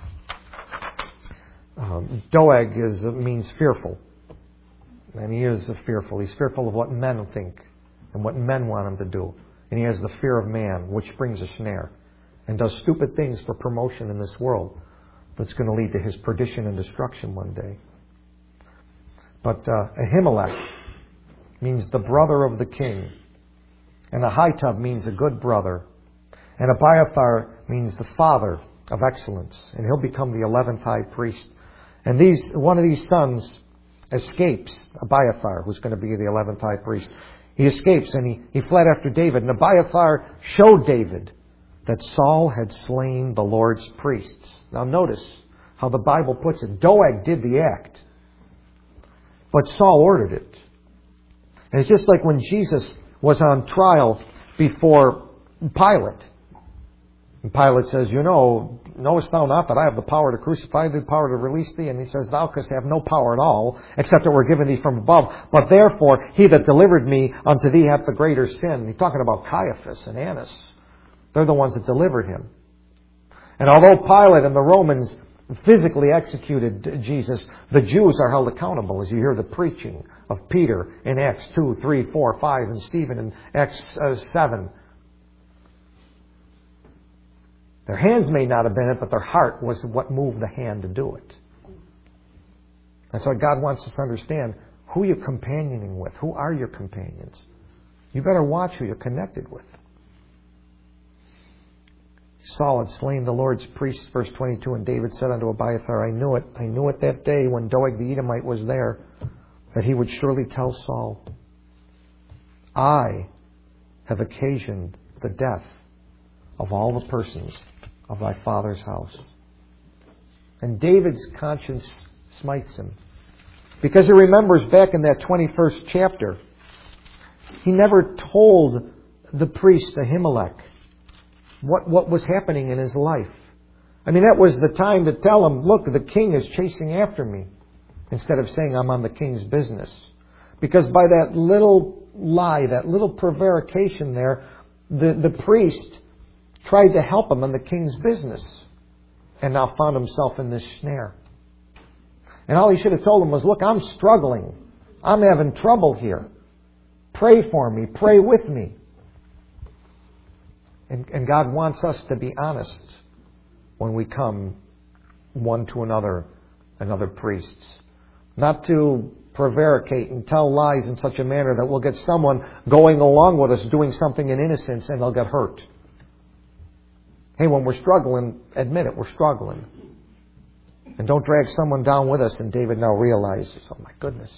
Doeg means fearful. And he is fearful. He's fearful of what men think and what men want him to do. And he has the fear of man, which brings a snare. And does stupid things for promotion in this world that's going to lead to his perdition and destruction one day. But Ahimelech means the brother of the king. And Ahitub means a good brother. And Abiathar means the father of excellence. And he'll become the 11th high priest. And one of these sons escapes, Abiathar, who's going to be the 11th high priest. He escapes and he fled after David. And Abiathar showed David that Saul had slain the Lord's priests. Now notice how the Bible puts it. Doeg did the act, but Saul ordered it. And it's just like when Jesus was on trial before Pilate. And Pilate says, knowest thou not that I have the power to crucify thee, the power to release thee? And he says, thou canst have no power at all, except that we're given thee from above. But therefore, he that delivered me unto thee hath the greater sin. He's talking about Caiaphas and Annas. They're the ones that delivered him. And although Pilate and the Romans physically executed Jesus, the Jews are held accountable, as you hear the preaching of Peter in Acts 2, 3, 4, 5, and Stephen in Acts 7. Their hands may not have been it, but their heart was what moved the hand to do it. And so God wants us to understand who you're companioning with. Who are your companions? You better watch who you're connected with. Saul had slain the Lord's priests, verse 22, and David said unto Abiathar, I knew it that day when Doeg the Edomite was there, that he would surely tell Saul, I have occasioned the death of all the persons of thy father's house. And David's conscience smites him, because he remembers back in that 21st chapter, he never told the priest Ahimelech what was happening in his life. I mean, that was the time to tell him, look, the king is chasing after me, instead of saying I'm on the king's business. Because by that little lie, that little prevarication there, the priest tried to help him on the king's business, and now found himself in this snare. And all he should have told him was, look, I'm struggling. I'm having trouble here. Pray for me. Pray with me. And God wants us to be honest when we come one to another and other priests. Not to prevaricate and tell lies in such a manner that we'll get someone going along with us doing something in innocence and they'll get hurt. Hey, when we're struggling, admit it, we're struggling. And don't drag someone down with us. And David now realizes, oh my goodness.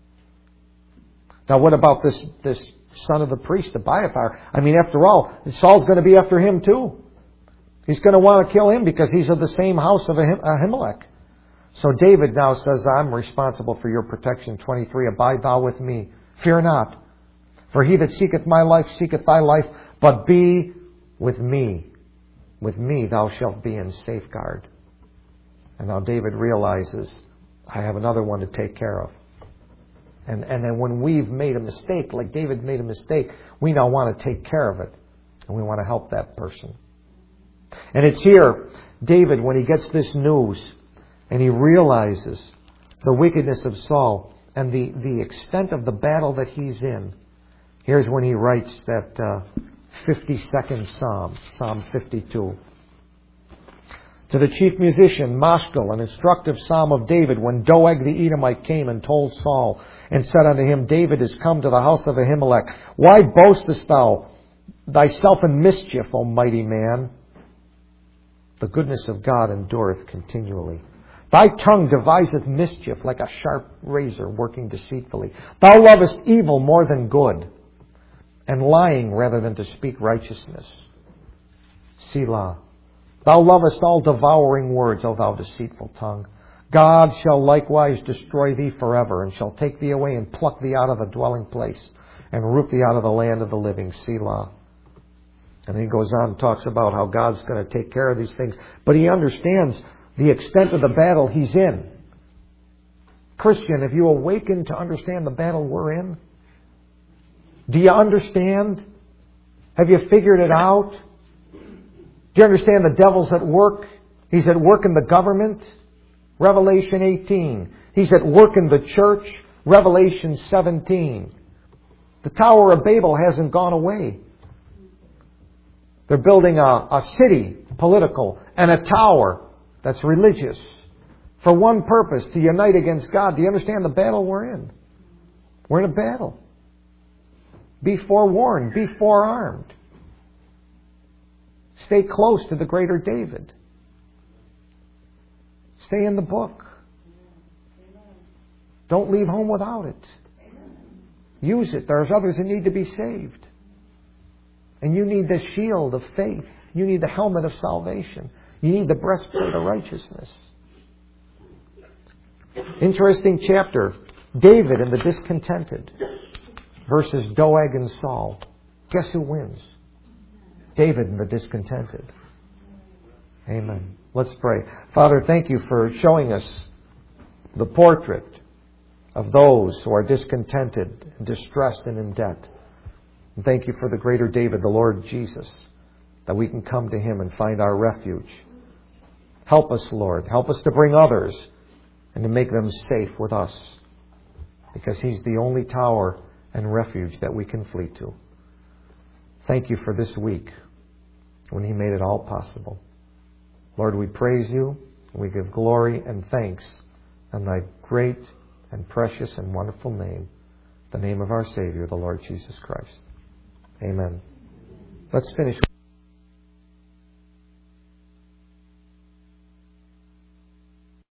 Now what about this son of the priest, Abiathar? I mean, after all, Saul's going to be after him too. He's going to want to kill him because he's of the same house of Ahimelech. So David now says, I'm responsible for your protection. 23, abide thou with me. Fear not. For he that seeketh my life seeketh thy life, but be with me. With me thou shalt be in safeguard. And now David realizes, I have another one to take care of. And then when we've made a mistake, like David made a mistake, we now want to take care of it. And we want to help that person. And it's here, David, when he gets this news, and he realizes the wickedness of Saul and the extent of the battle that he's in, here's when he writes that 52nd Psalm, Psalm 52. To the chief musician, Maschil, an instructive psalm of David, when Doeg the Edomite came and told Saul, and said unto him, David is come to the house of Ahimelech. Why boastest thou thyself in mischief, O mighty man? The goodness of God endureth continually. Thy tongue deviseth mischief like a sharp razor working deceitfully. Thou lovest evil more than good, and lying rather than to speak righteousness. Selah. Thou lovest all devouring words, O thou deceitful tongue. God shall likewise destroy thee forever, and shall take thee away and pluck thee out of the dwelling place, and root thee out of the land of the living. Selah. And then he goes on and talks about how God's going to take care of these things. But he understands the extent of the battle he's in. Christian, have you awakened to understand the battle we're in? Do you understand? Have you figured it out? Do you understand the devil's at work? He's at work in the government. Revelation 18. He's at work in the church. Revelation 17. The Tower of Babel hasn't gone away. They're building a city, political, and a tower that's religious for one purpose, to unite against God. Do you understand the battle we're in? We're in a battle. Be forewarned. Be forearmed. Stay close to the greater David. Stay in the book. Don't leave home without it. Use it. There's others that need to be saved. And you need the shield of faith. You need the helmet of salvation. You need the breastplate of righteousness. Interesting chapter. David and the discontented versus Doeg and Saul. Guess who wins? David and the discontented. Amen. Let's pray. Father, thank you for showing us the portrait of those who are discontented, distressed, and in debt. And thank you for the greater David, the Lord Jesus, that we can come to Him and find our refuge. Help us, Lord. Help us to bring others and to make them safe with us, because He's the only tower and refuge that we can flee to. Thank you for this week when He made it all possible. Lord, we praise you, and we give glory and thanks in thy great and precious and wonderful name, the name of our Savior, the Lord Jesus Christ. Amen. Let's finish.